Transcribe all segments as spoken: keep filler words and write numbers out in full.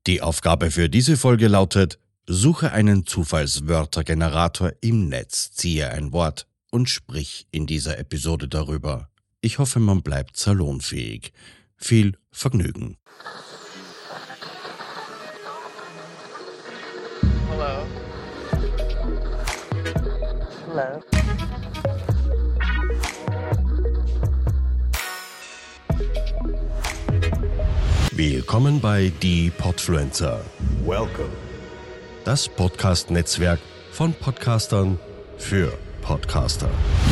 Die Aufgabe für diese Folge lautet: Suche einen Zufallswörtergenerator im Netz, ziehe ein Wort und sprich in dieser Episode darüber. Ich hoffe, man bleibt salonfähig. Viel Vergnügen. Hello. Hello. Willkommen bei Die Podfluencer. Welcome. Das Podcast-Netzwerk von Podcastern für Podcaster.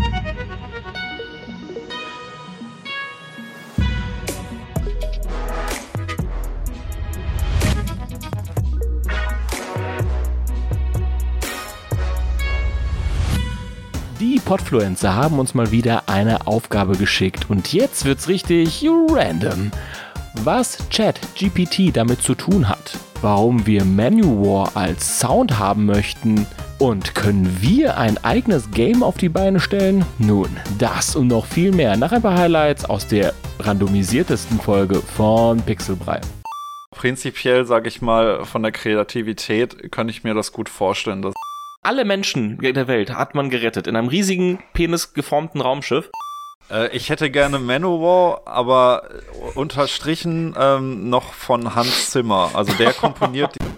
Die Podfluencer haben uns mal wieder eine Aufgabe geschickt und jetzt wird's richtig random. Was ChatGPT damit zu tun hat, warum wir Manowar als Sound haben möchten und können wir ein eigenes Game auf die Beine stellen? Nun, das und noch viel mehr nach ein paar Highlights aus der randomisiertesten Folge von Pixelbrei. Prinzipiell, sage ich mal, von der Kreativität kann ich mir das gut vorstellen. Dass Alle Menschen der Welt hat man gerettet in einem riesigen, penisgeformten Raumschiff. äh, ich hätte gerne Manowar, aber unterstrichen ähm, noch von Hans Zimmer. Also der komponiert die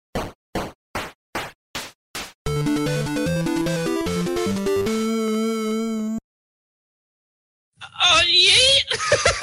Oh je!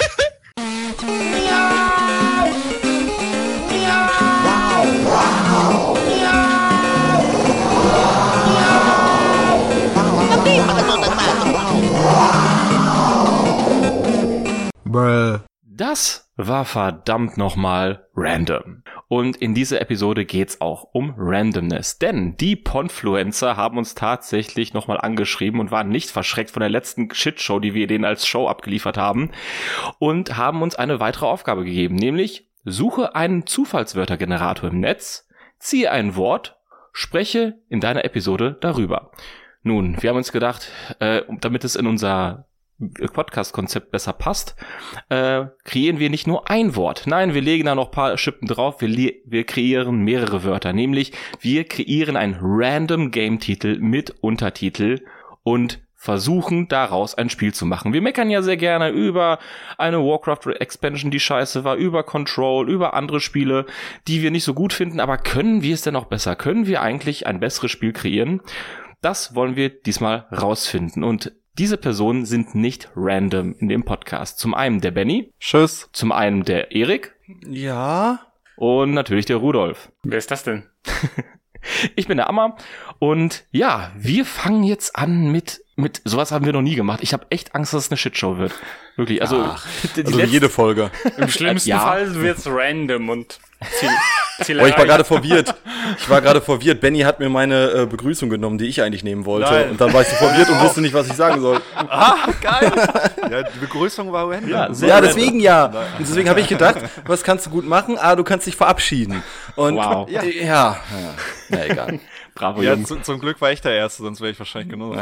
Das war verdammt nochmal random. Und in dieser Episode geht's auch um Randomness. Denn die Podfluencer haben uns tatsächlich nochmal angeschrieben und waren nicht verschreckt von der letzten Shitshow, die wir denen als Show abgeliefert haben. Und haben uns eine weitere Aufgabe gegeben. Nämlich, suche einen Zufallswörtergenerator im Netz, ziehe ein Wort, spreche in deiner Episode darüber. Nun, wir haben uns gedacht, äh, damit es in unser Podcast-Konzept besser passt, äh, kreieren wir nicht nur ein Wort. Nein, wir legen da noch ein paar Schippen drauf. Wir, le- wir kreieren mehrere Wörter. Nämlich, wir kreieren einen random Game-Titel mit Untertitel und versuchen daraus ein Spiel zu machen. Wir meckern ja sehr gerne über eine Warcraft-Expansion, die scheiße war, über Control, über andere Spiele, die wir nicht so gut finden. Aber können wir es denn noch besser? Können wir eigentlich ein besseres Spiel kreieren? Das wollen wir diesmal rausfinden. Und diese Personen sind nicht random in dem Podcast. Zum einen der Benny. Tschüss. Zum einen der Erik. Ja. Und natürlich der Rudolf. Wer ist das denn? Ich bin der Amma. Und ja, wir fangen jetzt an mit, mit, sowas haben wir noch nie gemacht. Ich habe echt Angst, dass es eine Shitshow wird. Wirklich, also, Ach, die, die also wie letzte- jede Folge. Im schlimmsten Ja. Fall wird's random und Ziel, Ziel Oh, ich war erreicht. gerade verwirrt. Ich war gerade verwirrt. Benny hat mir meine äh, Begrüßung genommen, die ich eigentlich nehmen wollte. Nein. Und dann war ich so verwirrt und wusste nicht, was ich sagen soll. Ah, geil. Ja, die Begrüßung war random. Ja, sehr Ja, random. deswegen ja. Und deswegen habe ich gedacht, was kannst du gut machen? Ah, du kannst dich verabschieden. Und Wow. ja, ja, ja. Na egal. Bravo, Ja, Jungs. zu, zum Glück war ich der Erste, sonst wäre ich wahrscheinlich genug.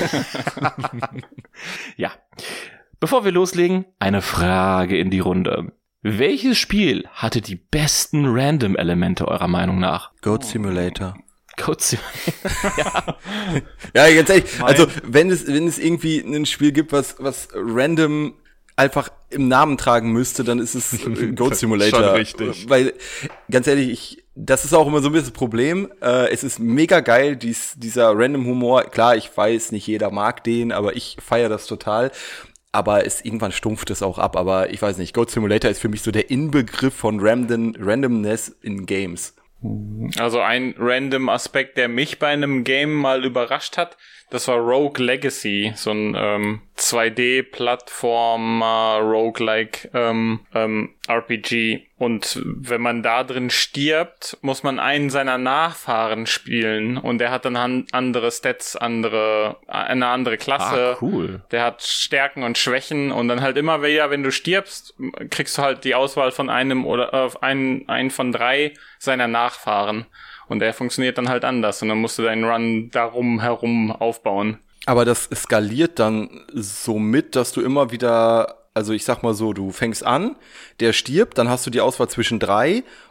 Ja. Bevor wir loslegen, eine Frage in die Runde. Welches Spiel hatte die besten Random-Elemente eurer Meinung nach? Goat Simulator. Kurz. Ja, ganz ehrlich, Mein- also wenn es, wenn es irgendwie ein Spiel gibt, was, was random einfach im Namen tragen müsste, dann ist es äh, Goat Simulator. Schon richtig. Weil, ganz ehrlich, ich, das ist auch immer so ein bisschen das Problem. Äh, es ist mega geil, dies, dieser Random-Humor. Klar, ich weiß, nicht jeder mag den, aber ich feiere das total. Aber es, irgendwann stumpft es auch ab. Aber ich weiß nicht, Goat Simulator ist für mich so der Inbegriff von Random, Randomness in Games. Also ein random Aspekt, der mich bei einem Game mal überrascht hat, das war Rogue Legacy, so ein ähm, zwei D-Plattformer, Roguelike ähm, ähm, R P G. Und wenn man da drin stirbt, muss man einen seiner Nachfahren spielen. Und der hat dann han- andere Stats, andere eine andere Klasse. Ah, cool. Der hat Stärken und Schwächen. Und dann halt immer wieder, wenn du stirbst, kriegst du halt die Auswahl von einem oder äh, einen, einen von drei seiner Nachfahren. Und der funktioniert dann halt anders. Und dann musst du deinen Run darum herum aufbauen. Aber das skaliert dann so mit, dass du immer wieder, also ich sag mal so, du fängst an, der stirbt, dann hast du die Auswahl zwischen drei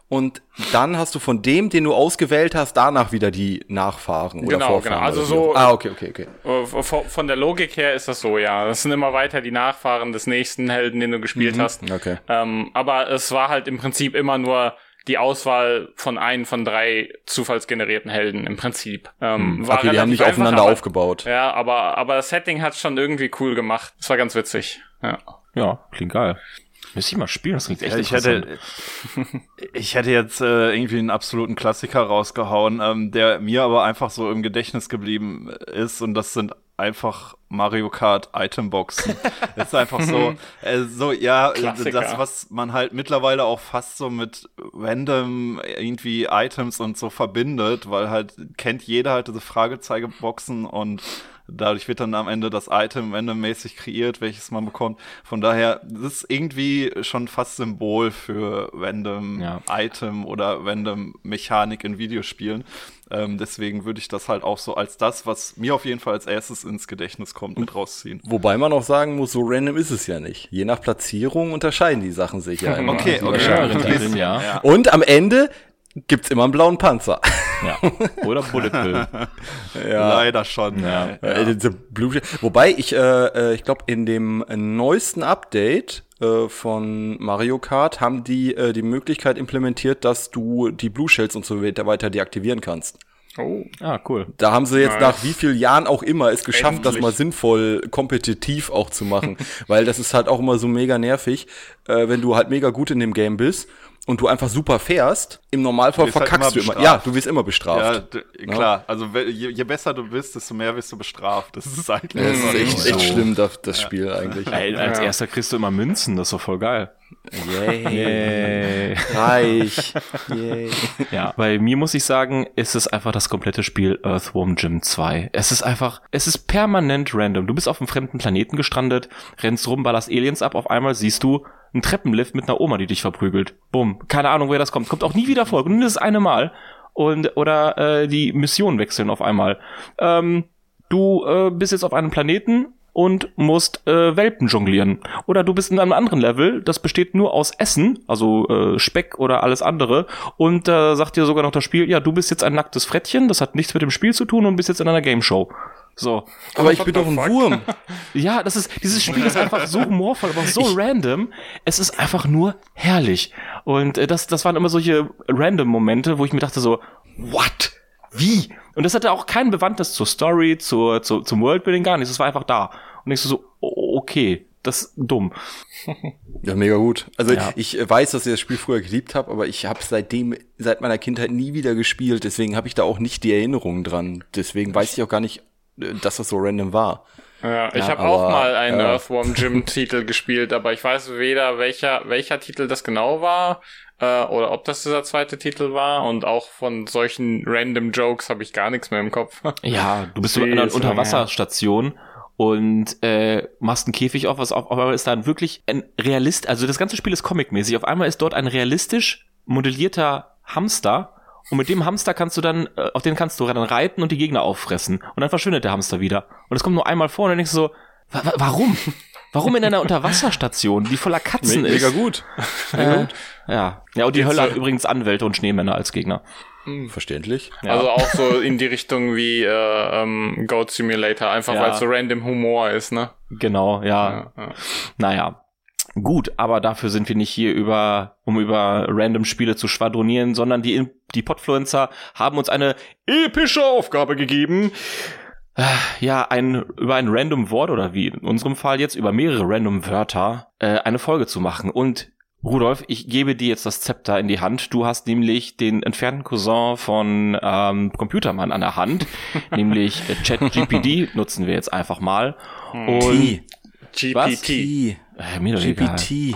und dann hast du von dem, den du ausgewählt hast, danach wieder die Nachfahren oder Genau, Vorfahren. genau. Also oder so- wie auch- Ah, okay, okay, okay. Äh, Von von der Logik her ist das so, ja. Das sind immer weiter die Nachfahren des nächsten Helden, den du gespielt hast. Okay. Ähm, aber es war halt im Prinzip immer nur die Auswahl von einem von drei zufallsgenerierten Helden im Prinzip. Ähm, war Okay, die haben relativ nicht aufeinander aber, aufgebaut. Ja, aber, aber das Setting hat schon irgendwie cool gemacht. Das war ganz witzig. Ja. Ja, klingt geil. Müsste ich mal spielen, das klingt echt Ja, ich interessant. hätte, ich hätte jetzt äh, irgendwie einen absoluten Klassiker rausgehauen, ähm, der mir aber einfach so im Gedächtnis geblieben ist, und das sind einfach Mario Kart Itemboxen. Das ist einfach so, äh, so ja, Klassiker. das, was man halt mittlerweile auch fast so mit random irgendwie Items und so verbindet, weil halt kennt jeder halt diese Fragezeicheboxen und dadurch wird dann am Ende das Item randommäßig kreiert, welches man bekommt. Von daher, das ist irgendwie schon fast Symbol für random Ja. Item oder random Mechanik in Videospielen. Ähm, deswegen würde ich das halt auch so als das, was mir auf jeden Fall als erstes ins Gedächtnis kommt, mit rausziehen. Wobei man auch sagen muss, so random ist es ja nicht. Je nach Platzierung unterscheiden die Sachen sich ja immer. Okay, okay. Schöneren Ja, Titeln, ja. Und am Ende gibt's immer einen blauen Panzer. ja. Oder Bullet Bill. Leider schon. Ja. Äh, diese Blue Wobei ich, äh, äh, ich glaube, in dem neuesten Update äh, von Mario Kart haben die äh, die Möglichkeit implementiert, dass du die Blue Shells und so weiter deaktivieren kannst. Oh. Ah, cool. Da haben sie jetzt Nice. nach wie vielen Jahren auch immer es geschafft, das Endlich. mal sinnvoll kompetitiv auch zu machen. Weil das ist halt auch immer so mega nervig, äh, wenn du halt mega gut in dem Game bist und du einfach super fährst. Im Normalfall Du wirst halt verkackst immer du immer. bestraft. Ja, du wirst immer Ja, bestraft. d- klar. Also we- je, je besser du bist, desto mehr wirst du bestraft. Das ist eigentlich Das immer ist echt, so. echt schlimm, das, das Spiel eigentlich. Ey, als Ja. erster kriegst du immer Münzen, das ist doch voll geil. Yay. Yay. Reich. Yay. Ja, bei mir muss ich sagen, ist es einfach das komplette Spiel Earthworm Jim zwei. Es ist einfach, es ist permanent random. Du bist auf einem fremden Planeten gestrandet, rennst rum, ballerst Aliens ab, auf einmal siehst du einen Treppenlift mit einer Oma, die dich verprügelt. Bumm. Keine Ahnung, woher das kommt. Kommt auch nie wieder vor. Nur das eine Mal. Und, oder äh, die Missionen wechseln auf einmal. Ähm, du äh, bist jetzt auf einem Planeten und musst äh, Welpen jonglieren. Oder du bist in einem anderen Level, das besteht nur aus Essen, also äh, Speck oder alles andere. Und da äh, sagt dir sogar noch das Spiel, ja, du bist jetzt ein nacktes Frettchen, das hat nichts mit dem Spiel zu tun und bist jetzt in einer Game Show. So. Aber ich bin doch ein Wurm. Ja, das ist, dieses Spiel ist einfach so humorvoll, aber auch so random. Es ist einfach nur herrlich. Und äh, das, das waren immer solche random Momente, wo ich mir dachte so, what? Wie? Und das hatte auch kein Bewandtnis zur Story, zur, zur, zum Worldbuilding, gar nichts. Es war einfach da. Und ich so, so, oh, okay, das ist dumm. Ja, mega gut. Also Ja. ich äh, weiß, dass ich das Spiel früher geliebt habe, aber ich habe seitdem, seit meiner Kindheit nie wieder gespielt. Deswegen habe ich da auch nicht die Erinnerungen dran. Deswegen weiß ich auch gar nicht, äh, dass das so random war. Ja, ich Ja, habe auch aber, mal einen ja. Earthworm Jim Titel gespielt, aber ich weiß weder welcher welcher Titel das genau war äh, oder ob das dieser zweite Titel war, und auch von solchen random Jokes habe ich gar nichts mehr im Kopf. Ja, du bist Nee, in einer ist lange Unterwasserstation und äh, machst einen Käfig auf, was auf, auf einmal ist dann wirklich ein Realist, also das ganze Spiel ist comicmäßig, auf einmal ist dort ein realistisch modellierter Hamster. Und mit dem Hamster kannst du dann, äh, auf den kannst du dann reiten und die Gegner auffressen. Und dann verschwindet der Hamster wieder. Und das kommt nur einmal vor und dann denkst du so, wa- wa- warum? Warum in einer Unterwasserstation, die voller Katzen Me- ist? Mega gut. Äh, ja. Ja, und die Jetzt Hölle hat so- übrigens Anwälte und Schneemänner als Gegner. Verständlich. Ja. Also auch so in die Richtung wie äh, ähm, Goat Simulator, einfach Ja. weil es so random Humor ist, ne? Genau, ja. Ja, ja. Naja. Gut, aber dafür sind wir nicht hier über, um über random Spiele zu schwadronieren, sondern die, die Podfluencer haben uns eine epische Aufgabe gegeben. Äh, Ja, ein, über ein random Wort oder wie in unserem Fall jetzt über mehrere random Wörter äh, eine Folge zu machen. Und Rudolf, ich gebe dir jetzt das Zepter in die Hand. Du hast nämlich den entfernten Cousin von ähm, Computermann an der Hand, nämlich äh, ChatGPT nutzen wir jetzt einfach mal. Und T. G P Was? T. T. äh, mir doch egal. G P T.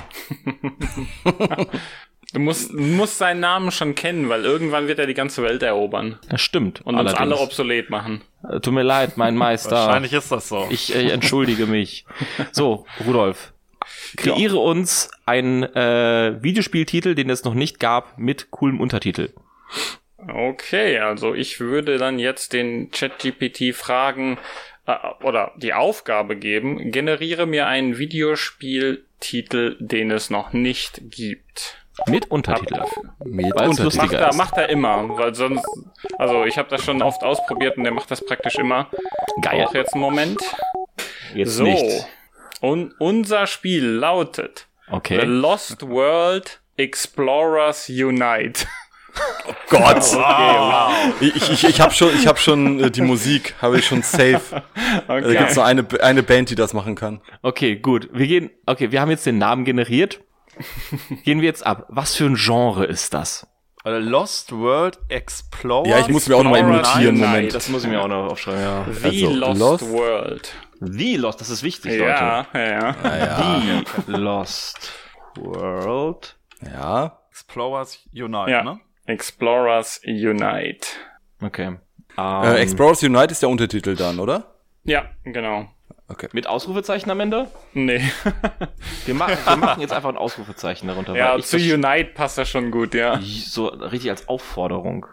Du musst, du musst seinen Namen schon kennen, weil irgendwann wird er die ganze Welt erobern Das stimmt. und uns alle allerdings. obsolet machen. Äh, Tut mir leid, mein Meister. Wahrscheinlich ist das so. Ich äh, entschuldige mich. So, Rudolf, kreiere uns einen äh, Videospieltitel, den es noch nicht gab, mit coolem Untertitel. Okay, also ich würde dann jetzt den ChatGPT fragen äh, oder die Aufgabe geben, generiere mir einen Videospieltitel, den es noch nicht gibt. Mit Untertitel. Mit Weil's Untertitel. lustiger Macht er, ist. macht er immer, weil sonst, also ich habe das schon oft ausprobiert und der macht das praktisch immer. Geil. Auch jetzt einen Moment. Jetzt So, nicht. und unser Spiel lautet The Okay. Lost World Explorers Unite. Gott. Ich, ich, ich habe schon, ich hab schon äh, die Musik, habe ich schon safe. Da Okay. gibt's nur eine, eine Band, die das machen kann. Okay, gut. Wir gehen, okay, wir haben jetzt den Namen generiert. Gehen wir jetzt ab. Was für ein Genre ist das? Also Lost World Explorer. Ja, ich muss mir auch noch mal eben Explorer notieren, Night. Moment. Das muss ich mir auch noch aufschreiben, ja. The Also, Lost, Lost- World. The Lost, das ist wichtig, Ja, ja, ja. Leute. The Lost World. Ja. Explorers Unite, Ja. ne? Explorers Unite. Okay. Äh, Ähm, Explorers Unite ist der Untertitel dann, oder? Ja, genau. Okay. mit Ausrufezeichen am Ende? Nee. Wir, machen, wir machen jetzt einfach ein Ausrufezeichen darunter. Ja, weil ich zu das Unite passt das schon gut, ja. so richtig als Aufforderung.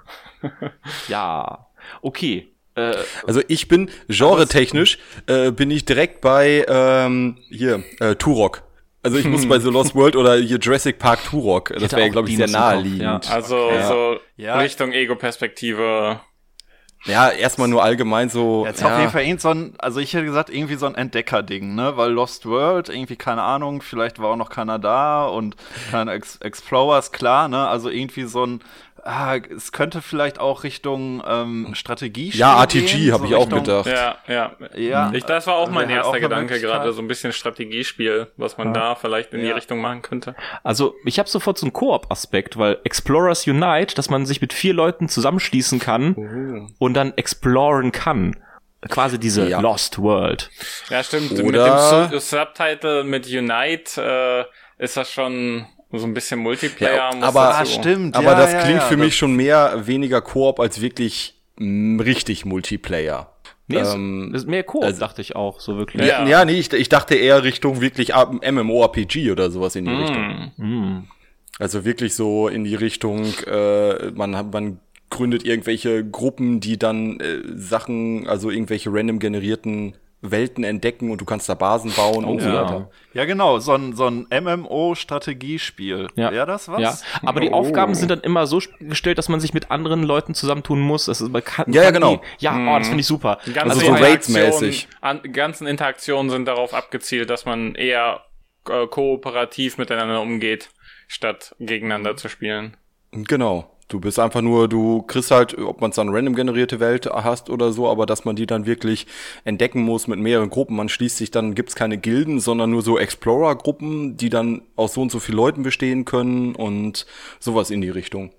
Ja. Okay. Äh, Also ich bin, genre-technisch, äh, bin ich direkt bei, ähm, hier, äh, Turok. Also ich muss bei The Lost World oder hier Jurassic Park Turok. Das hätte wäre, auch glaube ich, Dinos sehr im Kopf, naheliegend. ja. Also Ja. so Ja. Richtung Ego-Perspektive. Ja, erstmal nur allgemein so. Jetzt ja. auf jeden Fall irgend so ein, also ich hätte gesagt, irgendwie so ein Entdecker-Ding, ne? Weil Lost World, irgendwie, keine Ahnung, vielleicht war auch noch keiner da und keine Ex Explorers, klar, ne? Also irgendwie so ein, ah, es könnte vielleicht auch Richtung ähm, Strategie Ja, R T G gehen, habe so ich auch Richtung- gedacht. Ja, ja. Ja, Ich, das war auch mein wäre halt erster auch eine Gedanke Möglichkeit. gerade, so ein bisschen Strategiespiel, was man da vielleicht in die Ja. Richtung machen könnte. Also, ich habe sofort so einen Koop-Aspekt, weil Explorers Unite, dass man sich mit vier Leuten zusammenschließen kann und dann exploren kann. Quasi diese Ja. Lost World. Ja, stimmt. Oder- Mit dem Su Subtitle mit Unite äh, ist das schon so ein bisschen Multiplayer. Ja, muss aber- dazu. Ah, stimmt. Aber ja, das ja, klingt ja, für das- mich schon mehr, weniger Koop als wirklich mh, richtig Multiplayer. Nee, es- Ähm, es ist mehr Koop, also- dachte ich auch, so wirklich. Ja, Ja. ja nee, ich, ich dachte eher Richtung wirklich MMORPG oder sowas in die Richtung. Hm. Hm. Also wirklich so in die Richtung, äh, man, hat- man gründet irgendwelche Gruppen, die dann äh, Sachen, also irgendwelche random generierten Welten entdecken und du kannst da Basen bauen und so ja. weiter. Ja, genau, so ein, so ein M M O-Strategiespiel. Ja. Wäre das was? Ja, aber die Oh. Aufgaben sind dann immer so gestellt, dass man sich mit anderen Leuten zusammentun muss. Das ist, man kann, Ja, ja, kann genau. Die, ja, oh, das finde ich super. Die ganzen Also so Interaktionen- Raid-mäßig. an, die ganzen Interaktionen sind darauf abgezielt, dass man eher äh, kooperativ miteinander umgeht, statt gegeneinander zu spielen. Genau. Du bist einfach nur, du kriegst halt, ob man es dann random generierte Welt hast oder so, aber dass man die dann wirklich entdecken muss mit mehreren Gruppen. Man schließt sich dann, gibt's keine Gilden, sondern nur so Explorer-Gruppen, die dann aus so und so vielen Leuten bestehen können und sowas in die Richtung.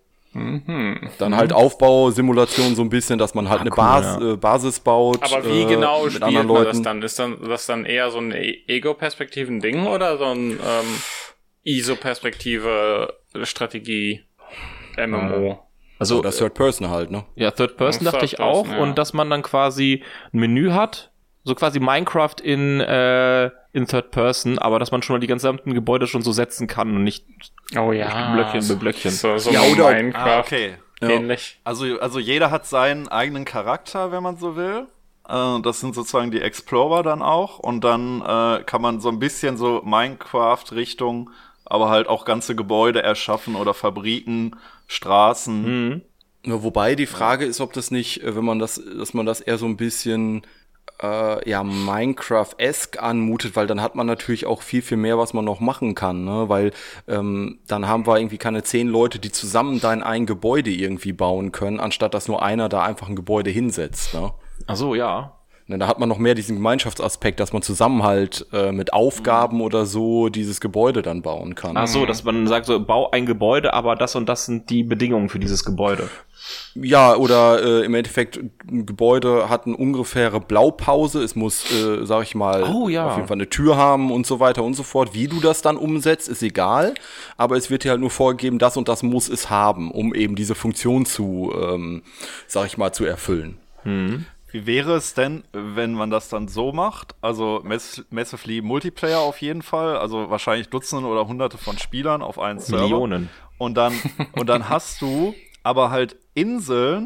Dann halt Aufbausimulation so ein bisschen, dass man halt Ah, eine cool, Bas ja. äh, Basis baut. Aber wie äh, genau mit spielt anderen man das Leuten. dann? Ist dann das dann eher so ein E- Ego-Perspektiven-Ding oder so ein ähm, I S O-Perspektive Strategie M M O? Also, Oder Third Person halt, ne? ja, Third Person Third dachte ich Person, auch. ja. Und dass man dann quasi ein Menü hat, so quasi Minecraft in, äh, in Third Person, aber dass man schon mal die gesamten Gebäude schon so setzen kann und nicht Oh ja. Blöckchen für Blöckchen. So, so Ja, ja, oder- Minecraft Ah, okay. ähnlich. Also, also jeder hat seinen eigenen Charakter, wenn man so will. Äh, das sind sozusagen die Explorer dann auch. Und dann äh, kann man so ein bisschen so Minecraft-Richtung, aber halt auch ganze Gebäude erschaffen oder Fabriken, Straßen. Mhm. Ja, wobei die Frage ist, ob das nicht, äh, wenn man das, dass man das eher so ein bisschen äh, ja Minecraft-esque anmutet, weil dann hat man natürlich auch viel, viel mehr, was man noch machen kann, ne? Weil ähm, dann haben wir irgendwie keine zehn Leute, die zusammen dann ein Gebäude irgendwie bauen können, anstatt dass nur einer da einfach ein Gebäude hinsetzt, ne? Ach so, ja. Ne, da hat man noch mehr diesen Gemeinschaftsaspekt, dass man zusammen halt äh, mit Aufgaben oder so dieses Gebäude dann bauen kann. Ach so, dass man sagt so, bau ein Gebäude, aber das und das sind die Bedingungen für dieses Gebäude. Ja, oder äh, im Endeffekt, ein Gebäude hat eine ungefähre Blaupause. Es muss, äh, sag ich mal, Oh, ja. auf jeden Fall eine Tür haben und so weiter und so fort. Wie du das dann umsetzt, ist egal. Aber es wird dir halt nur vorgegeben, das und das muss es haben, um eben diese Funktion zu, ähm, sag ich mal, zu erfüllen. Wie wäre es denn, wenn man das dann so macht? Also Mass- Massively Multiplayer auf jeden Fall, also wahrscheinlich Dutzende oder Hunderte von Spielern auf einen Server. Millionen. Und dann, und dann hast du aber halt Inseln,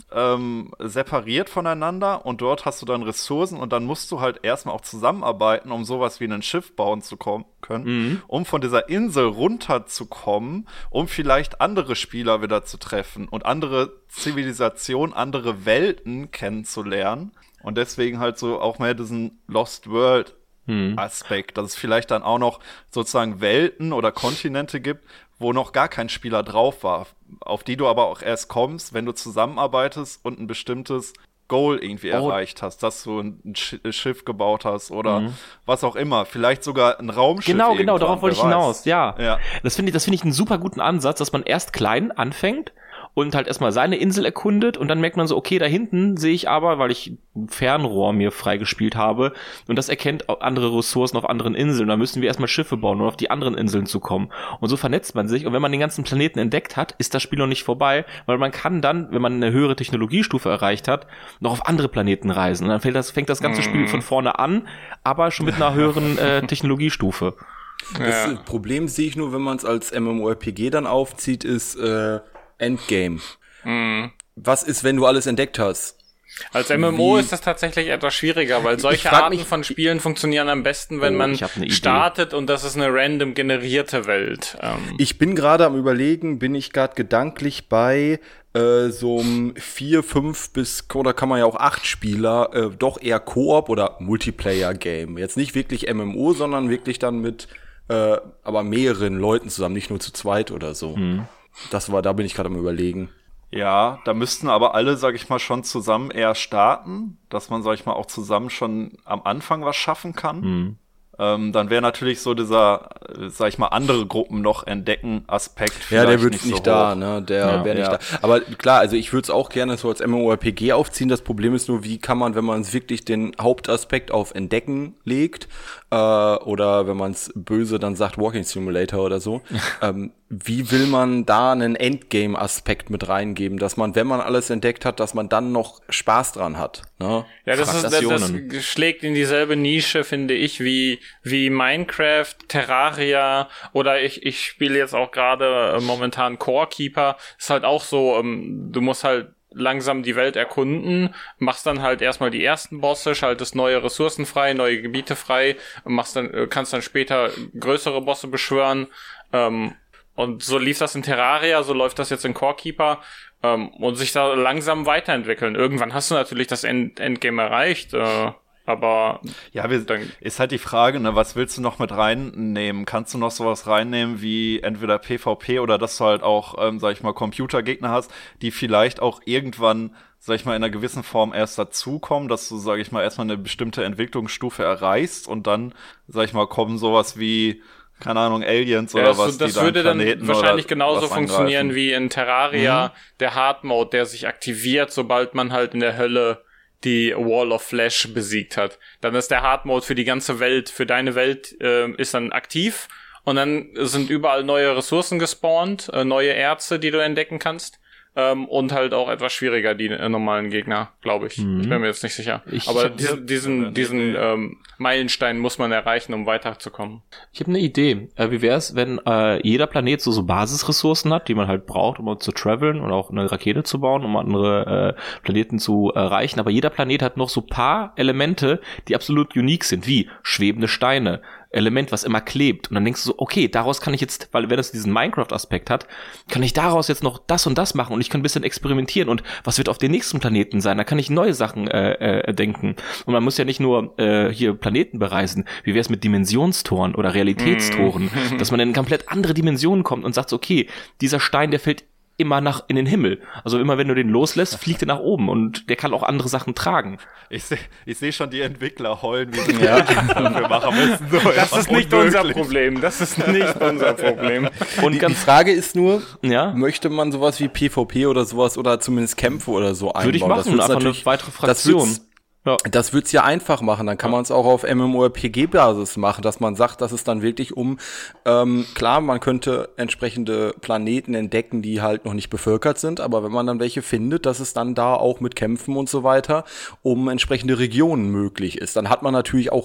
ähm, separiert voneinander und dort hast du dann Ressourcen und dann musst du halt erstmal auch zusammenarbeiten, um sowas wie ein Schiff bauen zu kommen, können, mhm. um von dieser Insel runterzukommen, um vielleicht andere Spieler wieder zu treffen und andere Zivilisationen, andere Welten kennenzulernen und deswegen halt so auch mehr diesen Lost World Aspekt, dass es vielleicht dann auch noch sozusagen Welten oder Kontinente gibt, wo noch gar kein Spieler drauf war, auf die du aber auch erst kommst, wenn du zusammenarbeitest und ein bestimmtes Goal irgendwie oh. erreicht hast, dass du ein Sch- Schiff gebaut hast oder mhm. was auch immer, vielleicht sogar ein Raumschiff. Genau, genau, darauf wollte ich weiß. hinaus, ja. ja. Das finde ich, das finde ich einen super guten Ansatz, dass man erst klein anfängt und halt erstmal seine Insel erkundet und dann merkt man so, okay, da hinten sehe ich aber, weil ich ein Fernrohr mir freigespielt habe und das erkennt andere Ressourcen auf anderen Inseln, da müssen wir erstmal Schiffe bauen, um auf die anderen Inseln zu kommen. Und so vernetzt man sich und wenn man den ganzen Planeten entdeckt hat, ist das Spiel noch nicht vorbei, weil man kann dann, wenn man eine höhere Technologiestufe erreicht hat, noch auf andere Planeten reisen. Und dann fängt das, fängt das ganze Spiel von vorne an, aber schon mit einer höheren äh, Technologiestufe. Das Ja. Problem sehe ich nur, wenn man es als MMORPG dann aufzieht, ist äh, Endgame. Mhm. Was ist, wenn du alles entdeckt hast? Als M M O Wie? ist das tatsächlich etwas schwieriger, weil solche frag Arten mich- von Spielen funktionieren am besten, wenn Oh, man ich hab eine Idee. startet und das ist eine random generierte Welt. Ähm, Ich bin gerade am Überlegen, bin ich gerade gedanklich bei äh, so einem vier, fünf bis, oder kann man ja auch acht Spieler, äh, doch eher Koop oder Multiplayer-Game. Jetzt nicht wirklich M M O, sondern wirklich dann mit äh, aber mehreren Leuten zusammen, nicht nur zu zweit oder so. Mhm. Das war, da bin ich gerade am Überlegen. Ja, da müssten aber alle, sag ich mal, schon zusammen eher starten, dass man, sag ich mal, auch zusammen schon am Anfang was schaffen kann. Mhm. Ähm, dann wäre natürlich so dieser, äh, sag ich mal, andere Gruppen noch entdecken Aspekt Ja, der vielleicht wird nicht, nicht, so da, hoch. ne? Der Ja, wäre nicht ja. da. Aber klar, also ich würde es auch gerne so als MMORPG aufziehen. Das Problem ist nur, wie kann man, wenn man es wirklich den Hauptaspekt auf Entdecken legt, äh, oder wenn man es böse dann sagt, Walking Simulator oder so, ähm, wie will man da einen Endgame-Aspekt mit reingeben, dass man, wenn man alles entdeckt hat, dass man dann noch Spaß dran hat, ne? Ja, das, ist, das, das Fraktionen. schlägt in dieselbe Nische, finde ich, wie wie Minecraft, Terraria oder ich ich spiele jetzt auch gerade äh, momentan Core Keeper. Ist halt auch so, ähm, du musst halt langsam die Welt erkunden, machst dann halt erstmal die ersten Bosse, schaltest neue Ressourcen frei, neue Gebiete frei, machst dann äh, kannst dann später größere Bosse beschwören. Ähm, und so lief das in Terraria, so läuft das jetzt in Core Keeper. Ähm, und sich da langsam weiterentwickeln. Irgendwann hast du natürlich das End- Endgame erreicht, äh, aber Ja, wir, dann, ist halt die Frage, ne, was willst du noch mit reinnehmen? Kannst du noch sowas reinnehmen wie entweder PvP oder dass du halt auch, ähm, sag ich mal, Computergegner hast, die vielleicht auch irgendwann, sag ich mal, in einer gewissen Form erst dazukommen, dass du, sag ich mal, erstmal eine bestimmte Entwicklungsstufe erreichst und dann, sag ich mal, kommen sowas wie, keine Ahnung, Aliens ja, oder das, was, das die würde dann Planeten wahrscheinlich oder genauso was funktionieren angreifen. wie in Terraria, Mhm. der Hard Mode, der sich aktiviert, sobald man halt in der Hölle die Wall of Flesh besiegt hat. Dann ist der Hard Mode für die ganze Welt, für deine Welt äh, ist dann aktiv und dann sind überall neue Ressourcen gespawnt, äh, neue Erze, die du entdecken kannst. Ähm, und halt auch etwas schwieriger, die äh, normalen Gegner, glaube ich. Mhm. Ich bin mir jetzt nicht sicher. Ich- Aber ich hab- diesen, diesen, diesen ähm, Meilenstein muss man erreichen, um weiterzukommen. Ich habe eine Idee. Äh, wie wäre es, wenn äh, jeder Planet so, so Basisressourcen hat, die man halt braucht, um zu traveln und auch eine Rakete zu bauen, um andere äh, Planeten zu erreichen. Aber jeder Planet hat noch so paar Elemente, die absolut unique sind, wie schwebende Steine, Element, was immer klebt. Und dann denkst du so, okay, daraus kann ich jetzt, weil wenn das diesen Minecraft-Aspekt hat, kann ich daraus jetzt noch das und das machen und ich kann ein bisschen experimentieren und was wird auf den nächsten Planeten sein? Da kann ich neue Sachen äh, äh, denken. Und man muss ja nicht nur äh, hier Planeten bereisen. Wie wäre es mit Dimensionstoren oder Realitätstoren? Dass man in komplett andere Dimensionen kommt und sagt so, okay, dieser Stein, der fällt immer nach in den Himmel. Also immer wenn du den loslässt, fliegt er nach oben und der kann auch andere Sachen tragen. Ich sehe ich seh schon die Entwickler heulen, wie sie ja. dafür machen müssen. So, Das einfach ist nicht unmöglich. unser Problem. Das ist nicht unser Problem. Und Die, die ganz, Frage ist nur, ja, möchte man sowas wie PvP oder sowas oder zumindest Kämpfe oder so einbauen? würde ich Das machen, wird's einfach eine natürlich- weitere das Fraktion. wird's- Ja. Das wird's ja einfach machen. Dann kann man es auch auf MMORPG-Basis machen, dass man sagt, dass es dann wirklich um, ähm, klar, man könnte entsprechende Planeten entdecken, die halt noch nicht bevölkert sind, aber wenn man dann welche findet, dass es dann da auch mit Kämpfen und so weiter um entsprechende Regionen möglich ist. Dann hat man natürlich auch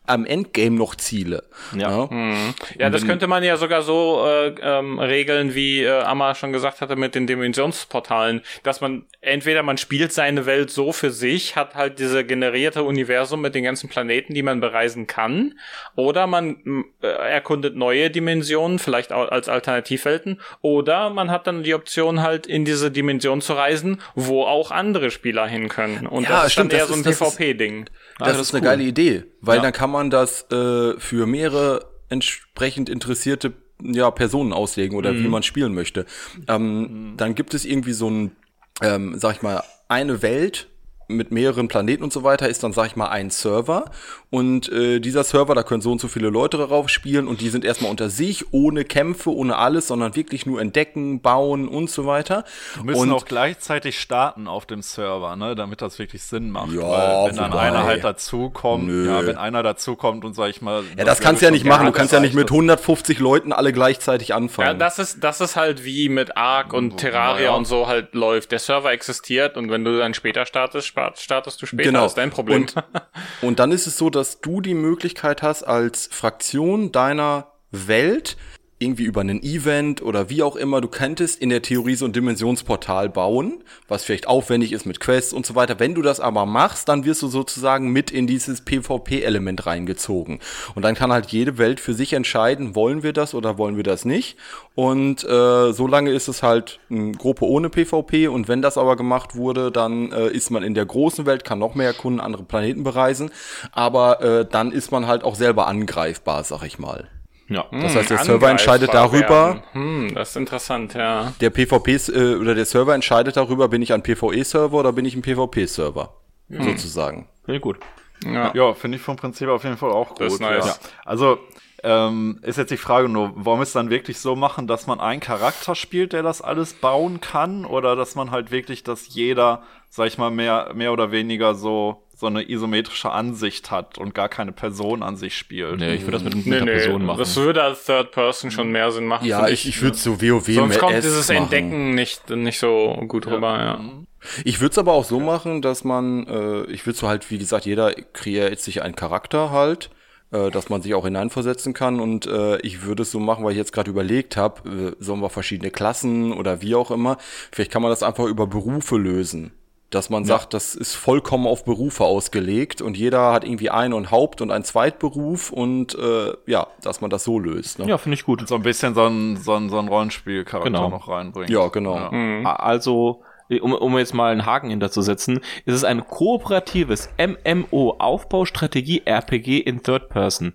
am Endgame noch Ziele. Ja. Ja, Mhm. Ja, das könnte man ja sogar so äh, ähm, regeln, wie äh, Amma schon gesagt hatte mit den Dimensionsportalen, dass man entweder man spielt seine Welt so für sich, hat halt diese generierte Universum mit den ganzen Planeten, die man bereisen kann, oder man äh, erkundet neue Dimensionen, vielleicht auch als Alternativwelten, oder man hat dann die Option halt in diese Dimension zu reisen, wo auch andere Spieler hin können. Und Ja, das ist stimmt, dann eher das so ein ist- das ist- PvP-Ding. das, das ist ist eine cool. geile Idee, weil Ja. dann kann man das äh, für mehrere entsprechend interessierte ja, Personen auslegen oder Mhm. wie man spielen möchte. Ähm, dann gibt es irgendwie so ein, ähm, sag ich mal, eine Welt mit mehreren Planeten und so weiter ist dann, sag ich mal, ein Server und äh, dieser Server, da können so und so viele Leute darauf spielen und die sind erstmal unter sich, ohne Kämpfe, ohne alles, sondern wirklich nur entdecken, bauen und so weiter. Wir müssen und auch gleichzeitig starten auf dem Server, ne, damit das wirklich Sinn macht. Ja, Weil wenn dann wobei. einer halt dazukommt, Nö. ja, wenn einer dazukommt und sag ich mal. ja, das kannst du ja nicht machen, du kannst ja nicht mit hundert hundertfünfzig Leuten alle gleichzeitig anfangen. Ja, das ist, das ist halt wie mit Ark und Terraria ja. und so halt läuft. Der Server existiert und wenn du dann später startest, spa- startest du später. Genau. Das ist dein Problem. Und, und dann ist es so, dass du die Möglichkeit hast, als Fraktion deiner Welt irgendwie über einen Event oder wie auch immer, du könntest in der Theorie so ein Dimensionsportal bauen, was vielleicht aufwendig ist mit Quests und so weiter. Wenn du das aber machst, dann wirst du sozusagen mit in dieses PvP-Element reingezogen. Und dann kann halt jede Welt für sich entscheiden, wollen wir das oder wollen wir das nicht. Und äh, solange ist es halt eine Gruppe ohne PvP. Und wenn das aber gemacht wurde, dann äh, ist man in der großen Welt, kann noch mehr erkunden, andere Planeten bereisen. Aber äh, dann ist man halt auch selber angreifbar, sag ich mal. Ja. Das heißt, der Server entscheidet Angreifbar darüber, werden. Hm, das ist interessant, ja. der PvP äh, oder der Server entscheidet darüber, bin ich ein PvE-Server oder bin ich ein PvP-Server, sozusagen. Finde ich gut. Ja. Ja, finde ich vom Prinzip auf jeden Fall auch gut. Das ist nice. Ja. Also, ähm, ist jetzt die Frage nur, wollen wir es dann wirklich so machen, dass man einen Charakter spielt, der das alles bauen kann? Oder dass man halt wirklich, dass jeder, sag ich mal, mehr, mehr oder weniger so, so eine isometrische Ansicht hat und gar keine Person an sich spielt? Nee, ich würde das mit, mit Nee, einer nee, Person machen. das würde als Third Person schon mehr Sinn machen. Ja, finde ich, ich würde so WoW Sonst kommt S dieses machen. Entdecken nicht, nicht so gut rüber, ja. Ich würde es aber auch so machen, dass man, äh, ich würde so halt, wie gesagt, jeder kreiert sich einen Charakter halt, äh, dass man sich auch hineinversetzen kann und äh, ich würde es so machen, weil ich jetzt gerade überlegt habe, äh, sollen wir verschiedene Klassen oder wie auch immer, vielleicht kann man das einfach über Berufe lösen. Dass man sagt, das ist vollkommen auf Berufe ausgelegt und jeder hat irgendwie einen und Haupt- und einen Zweitberuf und äh, ja, dass man das so löst. Ne? Ja, finde ich gut. So ein bisschen so ein, so ein, so ein Rollenspielcharakter Genau. noch reinbringen. Ja, genau. Ja. Also, um, um jetzt mal einen Haken hinterzusetzen, ist es ein kooperatives M M O-Aufbaustrategie-R P G in Third Person.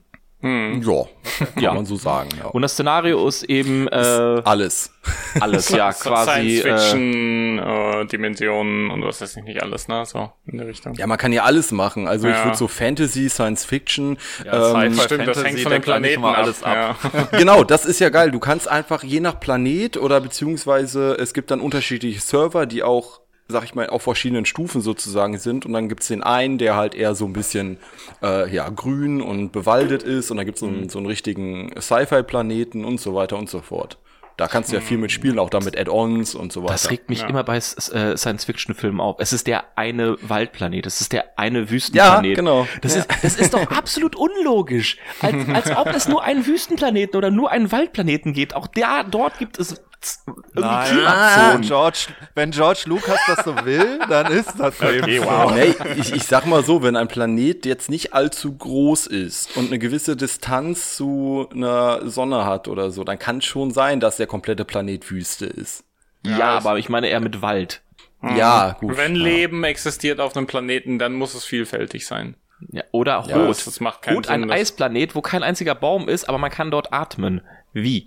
Ja, kann Ja. man so sagen. Ja. Und das Szenario ist eben äh, Alles. alles, ja, quasi. Äh, Science-Fiction, äh, Dimensionen und was weiß ich nicht alles, ne? So in der Richtung. Ja, man kann ja alles machen. Also ich Ja. würde so Fantasy, Science Fiction. Ja, ähm, Sci-Fi, Stimmt, das Fantasy hängt von den deckt eigentlich Planeten immer ab. alles ab. Ja. Genau, das ist ja geil. Du kannst einfach je nach Planet oder beziehungsweise es gibt dann unterschiedliche Server, die auch, sag ich mal, auf verschiedenen Stufen sozusagen sind. Und dann gibt's den einen, der halt eher so ein bisschen äh, ja, grün und bewaldet ist. Und dann gibt's so, einen, so einen richtigen Sci-Fi-Planeten und so weiter und so fort. Da kannst du ja viel mit spielen, auch da mit Add-ons und so weiter. Das regt mich Ja. immer bei S- äh, Science-Fiction-Filmen auf. Es ist der eine Waldplanet, es ist der eine Wüstenplanet. Ja, genau. Das, ist, das ist doch absolut unlogisch. Als, als ob es nur einen Wüstenplaneten oder nur einen Waldplaneten gibt. Auch da, dort gibt es z- irgendwie Nein, Klimazonen. George, wenn George Lucas das so will, dann ist das eben so. Nee, ich, ich sag mal so, wenn ein Planet jetzt nicht allzu groß ist und eine gewisse Distanz zu einer Sonne hat oder so, dann kann es schon sein, dass der komplette Planet Wüste ist. Ja, aber ich meine eher mit Wald. Ja, gut. Wenn ja. Leben existiert auf einem Planeten, dann muss es vielfältig sein. Ja, oder Ja, Rot. das- das macht keinen Rot, ein Sinn, das- Eisplanet, wo kein einziger Baum ist, aber man kann dort atmen. Wie?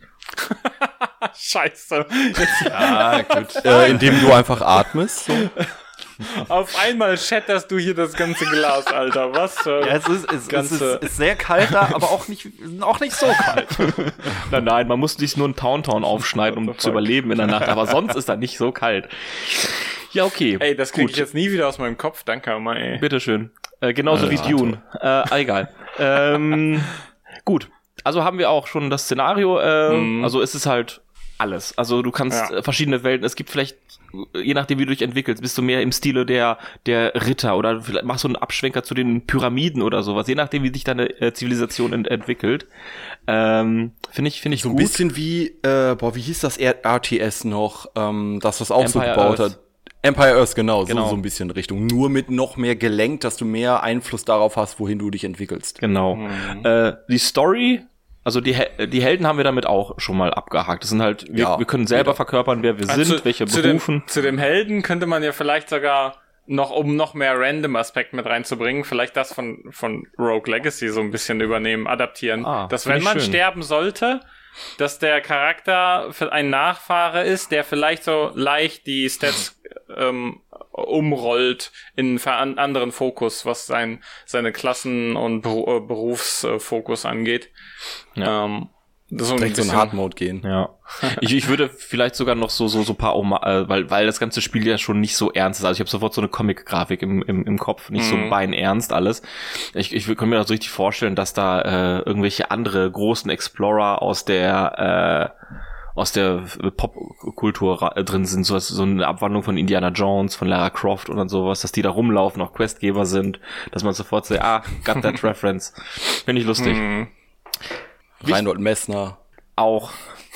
Scheiße. Ja, gut. Äh, indem du einfach atmest. So. Auf einmal shatterst du hier das ganze Glas, Alter. Was? Für Ja, es ist, es, es ganze- ist, ist sehr kalt da, aber auch nicht, auch nicht so kalt. Nein, nein, man muss sich nur einen Towntown aufschneiden, um zu überleben in der Nacht, aber sonst ist da nicht so kalt. Ja, okay. Ey, das krieg Gut. ich jetzt nie wieder aus meinem Kopf. Danke, mal, ey. Bitteschön. Äh, genauso wie Dune. Äh, egal. ähm, gut. Also haben wir auch schon das Szenario. Äh, Mhm. Also ist es halt alles. Also du kannst Ja. äh, verschiedene Welten, es gibt vielleicht, je nachdem wie du dich entwickelst, bist du mehr im Stile der der Ritter oder vielleicht machst du einen Abschwenker zu den Pyramiden oder sowas, je nachdem wie sich deine äh, Zivilisation ent- entwickelt. Ähm, finde ich, finde ich So ein gut. bisschen wie, äh, boah, wie hieß das R T S noch, ähm, das was auch so Empire gebaut Earth. hat. Empire Earth, genau, Genau. So, so ein bisschen Richtung. Nur mit noch mehr gelenkt, dass du mehr Einfluss darauf hast, wohin du dich entwickelst. Genau. Äh, die Story, also die Hel- die Helden haben wir damit auch schon mal abgehakt. Das sind halt, wir, Ja, wir können selber jeder. verkörpern, wer wir sind, Also, welche zu Berufen. Dem, zu dem Helden könnte man ja vielleicht sogar noch, um noch mehr Random-Aspekt mit reinzubringen, vielleicht das von, von Rogue Legacy so ein bisschen übernehmen, adaptieren. Ah, dass find wenn ich man schön. sterben sollte, dass der Charakter für ein Nachfahre ist, der vielleicht so leicht die Stats ähm, umrollt in einen ver- anderen Fokus, was sein, seine Klassen- und Beru- äh, Berufsfokus angeht. Ja. Ähm, das ist so ein Direkt so in bisschen- Hard Mode gehen. Ja. ich, ich würde vielleicht sogar noch so so so paar Oma äh, weil weil das ganze Spiel ja schon nicht so ernst ist. Also ich habe sofort so eine Comic-Grafik im im im Kopf, nicht so Mhm. beinernst alles. Ich ich kann mir das so richtig vorstellen, dass da äh, irgendwelche andere großen Explorer aus der äh, aus der Popkultur ra- äh, drin sind, so so eine Abwandlung von Indiana Jones, von Lara Croft und sowas, dass die da rumlaufen, auch Questgeber sind, dass man sofort sagt, ah, got that reference. Finde ich lustig. Mhm. Reinhold Messner. Auch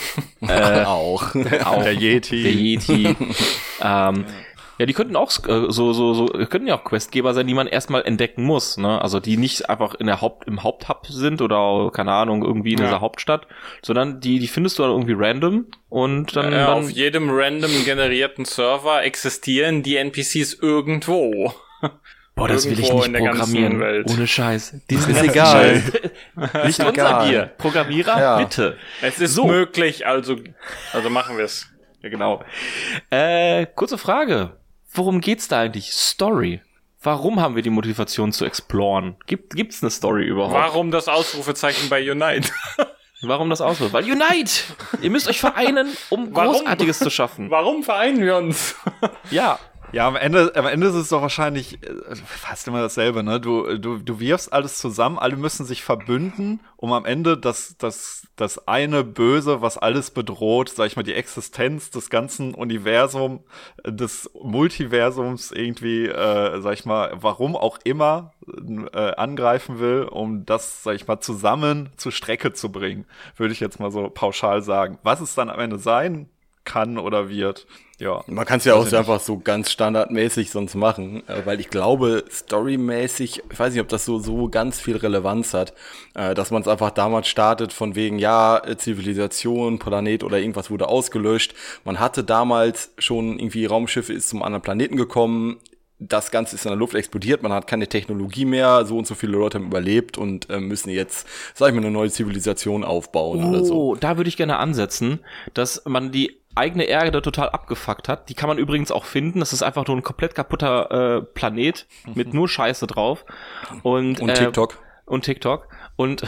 äh, auch. auch Der Yeti. Der Yeti. ähm, ja, die könnten auch äh, so so so könnten ja auch Questgeber sein, die man erstmal entdecken muss, ne? Also die nicht einfach in der Haupt im Haupthub sind oder keine Ahnung irgendwie in Ja. dieser Hauptstadt, sondern die die findest du dann irgendwie random und dann, Ja, dann auf jedem random generierten Server existieren die N P Cs irgendwo. boah, das will ich irgendwo nicht in der ganzen programmieren, Welt. ohne Scheiß. Diesen Ist ganzen egal. Scheiß. Nicht unser egal. Bier. Programmierer, Ja. bitte. Es ist So. möglich, also, also machen wir es. Ja, genau. Äh, kurze Frage. Worum geht's da eigentlich? Story. Warum haben wir die Motivation zu exploren? Gibt, gibt's eine Story überhaupt? Warum das Ausrufezeichen bei Unite? Warum das auswirkt? Weil Unite! Ihr müsst euch vereinen, um Warum? Großartiges zu schaffen. Warum vereinen wir uns? Ja. Ja, am Ende, am Ende ist es doch wahrscheinlich äh, fast immer dasselbe, ne? Du, du, du wirfst alles zusammen, alle müssen sich verbünden, um am Ende das, das, das eine Böse, was alles bedroht, sag ich mal, die Existenz des ganzen Universums, des Multiversums irgendwie, äh, sag ich mal, warum auch immer, äh, angreifen will, um das, sag ich mal, zusammen zur Strecke zu bringen, würde ich jetzt mal so pauschal sagen. Was es dann am Ende sein kann oder wird, ja. Man kann es ja auch Weiß ich so einfach so ganz standardmäßig sonst machen, äh, weil ich glaube, storymäßig, ich weiß nicht, ob das so so ganz viel Relevanz hat, äh, dass man es einfach damals startet von wegen, ja, äh, Zivilisation, Planet oder irgendwas wurde ausgelöscht. Man hatte damals schon irgendwie, Raumschiffe ist zum anderen Planeten gekommen, das Ganze ist in der Luft explodiert, man hat keine Technologie mehr, so und so viele Leute haben überlebt und äh, müssen jetzt, sag ich mal, eine neue Zivilisation aufbauen oder so. Oh, da würde ich gerne ansetzen, dass man die eigene Erde total abgefuckt hat. Die kann man übrigens auch finden. Das ist einfach nur ein komplett kaputter äh, Planet mit nur Scheiße drauf. Und, Und äh, TikTok. Und TikTok. Und,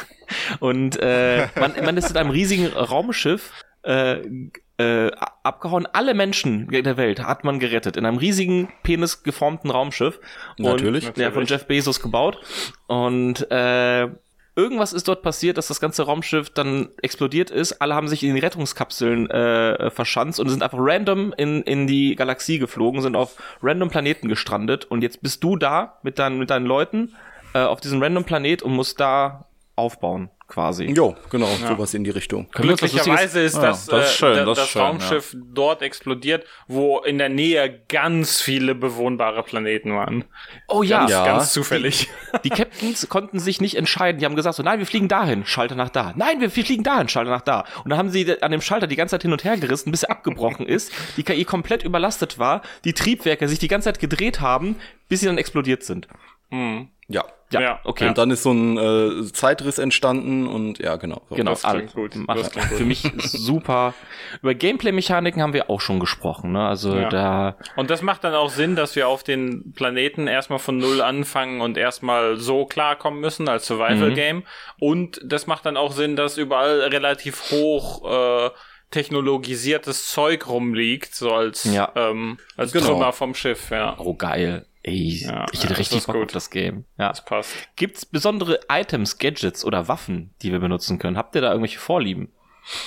und äh, man, man ist in einem riesigen Raumschiff äh, äh, abgehauen. Alle Menschen der Welt hat man gerettet. In einem riesigen, penisgeformten Raumschiff. Und, Natürlich. Ja, von Jeff Bezos gebaut. Und äh, irgendwas ist dort passiert, dass das ganze Raumschiff dann explodiert ist. Alle haben sich in die Rettungskapseln äh, verschanzt und sind einfach random in, in die Galaxie geflogen, sind auf random Planeten gestrandet. Und jetzt bist du da mit, dein, mit deinen Leuten äh, auf diesem random Planet und musst da aufbauen, quasi. Jo, genau, sowas in die Richtung. Können wir uns was Lustiges- Glücklicherweise ist Ja, das, das ist äh, schön, da- das das, ist schön, Raumschiff dort explodiert, wo in der Nähe ganz viele bewohnbare Planeten waren. Oh ja, Ganz, Ja. ganz zufällig. die Captains konnten sich nicht entscheiden. Die haben gesagt so, nein, wir fliegen dahin, Schalter nach da. Nein, wir fliegen dahin, Schalter nach da. Und dann haben sie an dem Schalter die ganze Zeit hin und her gerissen, bis er abgebrochen ist, die K I komplett überlastet war, die Triebwerke sich die ganze Zeit gedreht haben, bis sie dann explodiert sind. Hm. Ja. Ja, Ja. okay. Und dann ist so ein äh, Zeitriss entstanden und ja, genau. So. Genau, Das klingt alles. gut. Macht- Das klingt gut. Für mich ist super. Über Gameplay-Mechaniken haben wir auch schon gesprochen, ne? Also Ja. da, Und das macht dann auch Sinn, dass wir auf den Planeten erstmal von Null anfangen und erstmal so klarkommen müssen als Survival-Game. Und das macht dann auch Sinn, dass überall relativ hoch äh, technologisiertes Zeug rumliegt, so als, Ja. ähm, als Genau. Trümmer vom Schiff, ja. oh geil. Ey, Ja, ich ja, hätte das richtig ist Bock auf gut. das Game. Ja. Das passt. Gibt's besondere Items, Gadgets oder Waffen, die wir benutzen können? Habt ihr da irgendwelche Vorlieben?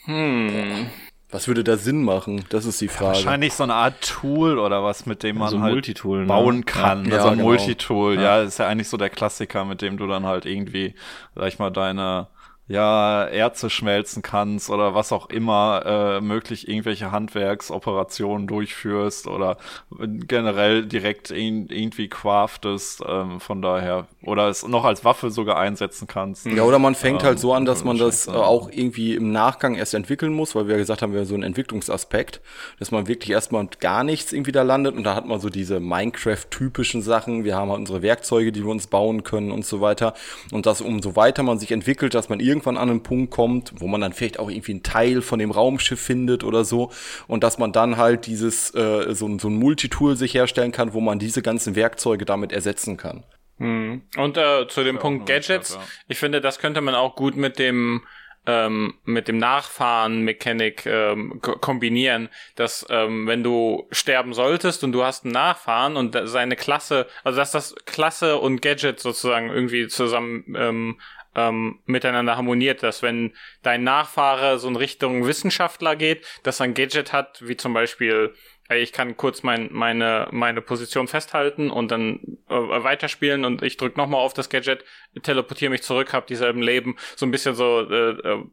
Hm. Was würde da Sinn machen? Das ist die Frage. Wahrscheinlich so eine Art Tool oder was, mit dem man So ein halt Multitool, bauen ne? kann. Ja, also ein genau. Multitool, ja. ist ja eigentlich so der Klassiker, mit dem du dann halt irgendwie, sag ich mal, deine ja, Erze schmelzen kannst oder was auch immer, äh, möglich irgendwelche Handwerksoperationen durchführst oder generell direkt in, irgendwie craftest, ähm, von daher, oder es noch als Waffe sogar einsetzen kannst. Ja, oder man fängt Ähm, halt so an, dass man das äh, wahrscheinlich, auch irgendwie im Nachgang erst entwickeln muss, weil wir ja gesagt haben, wir haben so einen Entwicklungsaspekt, dass man wirklich erstmal gar nichts irgendwie da landet und da hat man so diese Minecraft-typischen Sachen, wir haben halt unsere Werkzeuge, die wir uns bauen können und so weiter und dass umso weiter man sich entwickelt, dass man irgendwann an einen Punkt kommt, wo man dann vielleicht auch irgendwie einen Teil von dem Raumschiff findet oder so und dass man dann halt dieses, äh, so, so ein Multitool sich herstellen kann, wo man diese ganzen Werkzeuge damit ersetzen kann. Hm. Und äh, zu dem Ja, Punkt auch eine Gadgets, Möglichkeit, ja. ich finde, das könnte man auch gut mit dem ähm, mit dem Nachfahren-Mechanik ähm, ko- kombinieren, dass ähm, wenn du sterben solltest und du hast einen Nachfahren und da- seine Klasse, also dass das Klasse und Gadget sozusagen irgendwie zusammen ähm, ähm, miteinander harmoniert, dass wenn dein Nachfahre so in Richtung Wissenschaftler geht, dass er ein Gadget hat, wie zum Beispiel, ey, ich kann kurz mein, meine meine Position festhalten und dann äh, weiterspielen und ich drück nochmal auf das Gadget, teleportiere mich zurück, hab dieselben Leben, so ein bisschen so äh, äh,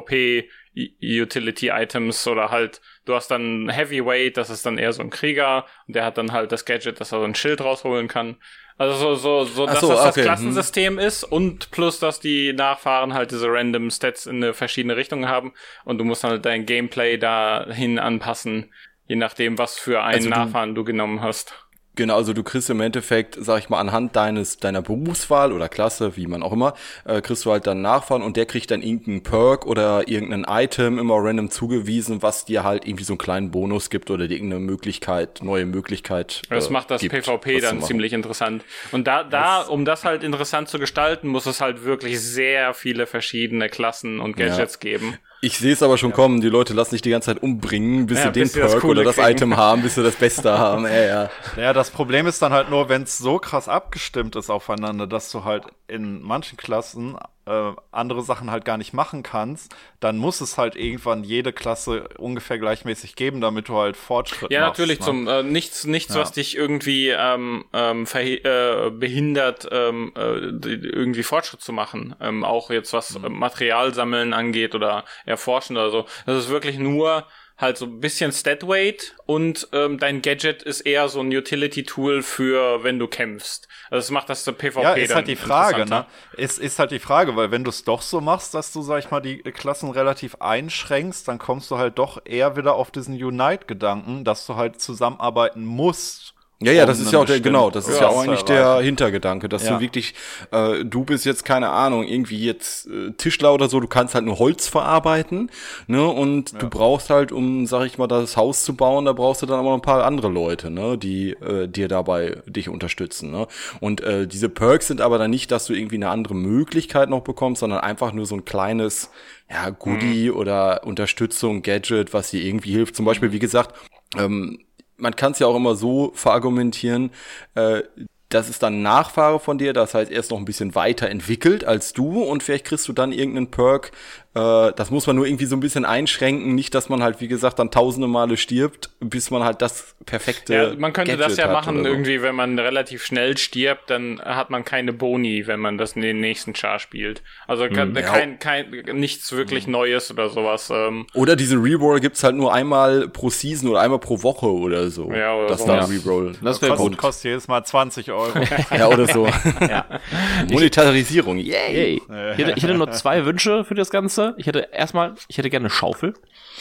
PvP-Utility-Items oder halt, du hast dann Heavyweight, das ist dann eher so ein Krieger und der hat dann halt das Gadget, dass er so ein Schild rausholen kann. Also so, so, so, Ach dass so, das das okay, Klassensystem ist und plus, dass die Nachfahren halt diese random Stats in eine verschiedene Richtung haben und du musst halt dein Gameplay dahin anpassen, je nachdem, was für einen Also du- Nachfahren du genommen hast. Genau, also du kriegst im Endeffekt, sag ich mal, anhand deines deiner Berufswahl oder Klasse, wie man auch immer, äh, kriegst du halt dann Nachfahren und der kriegt dann irgendeinen Perk oder irgendein Item immer random zugewiesen, was dir halt irgendwie so einen kleinen Bonus gibt oder dir irgendeine Möglichkeit, neue Möglichkeit äh, Das macht das gibt, PvP was zu dann machen. ziemlich interessant. Und da, da, um das halt interessant zu gestalten, muss es halt wirklich sehr viele verschiedene Klassen und Gadgets Ja. geben. Ich sehe es aber schon kommen, die Leute lassen sich die ganze Zeit umbringen, bis Ja, sie den bis sie das Perk Coole oder das kriegen. Item haben, bis sie das Beste haben. Ja, ja. Ja, das Problem ist dann halt nur, wenn es so krass abgestimmt ist aufeinander, dass du halt in manchen Klassen äh, andere Sachen halt gar nicht machen kannst, dann muss es halt irgendwann jede Klasse ungefähr gleichmäßig geben, damit du halt Fortschritt Ja, machst. natürlich, ne? zum äh, nichts, nichts, Ja. was dich irgendwie ähm, ähm, verhi- äh, behindert, ähm, äh, d- irgendwie Fortschritt zu machen. Ähm, auch jetzt was Mhm. äh, Material sammeln angeht oder erforschen oder so. Das ist wirklich nur halt so ein bisschen Statweight und ähm, dein Gadget ist eher so ein Utility-Tool für, wenn du kämpfst. Also das macht das PvP Ja, ist dann halt die Frage, ne? interessanter. Es ist halt die Frage, weil wenn du es doch so machst, dass du, sag ich mal, die Klassen relativ einschränkst, dann kommst du halt doch eher wieder auf diesen Unite-Gedanken, dass du halt zusammenarbeiten musst. Ja, ja, um das ist einen ja auch der, bestimmten genau, das ist ja Class auch zu eigentlich der erreichen. Hintergedanke, dass Ja. du wirklich, äh, du bist jetzt, keine Ahnung, irgendwie jetzt äh, Tischler oder so, du kannst halt nur Holz verarbeiten, ne, und du brauchst halt, um, sag ich mal, das Haus zu bauen, da brauchst du dann aber noch ein paar andere Leute, ne, die äh, dir dabei dich unterstützen, ne, und äh, diese Perks sind aber dann nicht, dass du irgendwie eine andere Möglichkeit noch bekommst, sondern einfach nur so ein kleines, ja, Goodie oder Unterstützung, Gadget, was dir irgendwie hilft, zum Beispiel, wie gesagt, ähm, man kann es ja auch immer so verargumentieren, äh, das ist dann ein Nachfahre von dir, das heißt, er ist noch ein bisschen weiter entwickelt als du und vielleicht kriegst du dann irgendeinen Perk. Äh, das muss man nur irgendwie so ein bisschen einschränken, nicht, dass man halt, wie gesagt, dann tausende Male stirbt, bis man halt das perfekte Ja, man könnte Gadget das ja hat machen, oder so. irgendwie, wenn man relativ schnell stirbt, dann hat man keine Boni, wenn man das in den nächsten Char spielt. Also kann, Ja. kein, kein, nichts wirklich Neues oder sowas. Ähm, Oder diesen Reroll gibt's halt nur einmal pro Season oder einmal pro Woche oder so. Ja, oder dass so. da Ja. ein Reroll. Das wäre Kostet, gut. kostet jedes Mal zwanzig Euro. Ja, oder so. Ja. Monetarisierung, yay! Yay. Ich hätte, ich hätte nur zwei Wünsche für das Ganze. Ich hätte erstmal, ich hätte gerne eine Schaufel.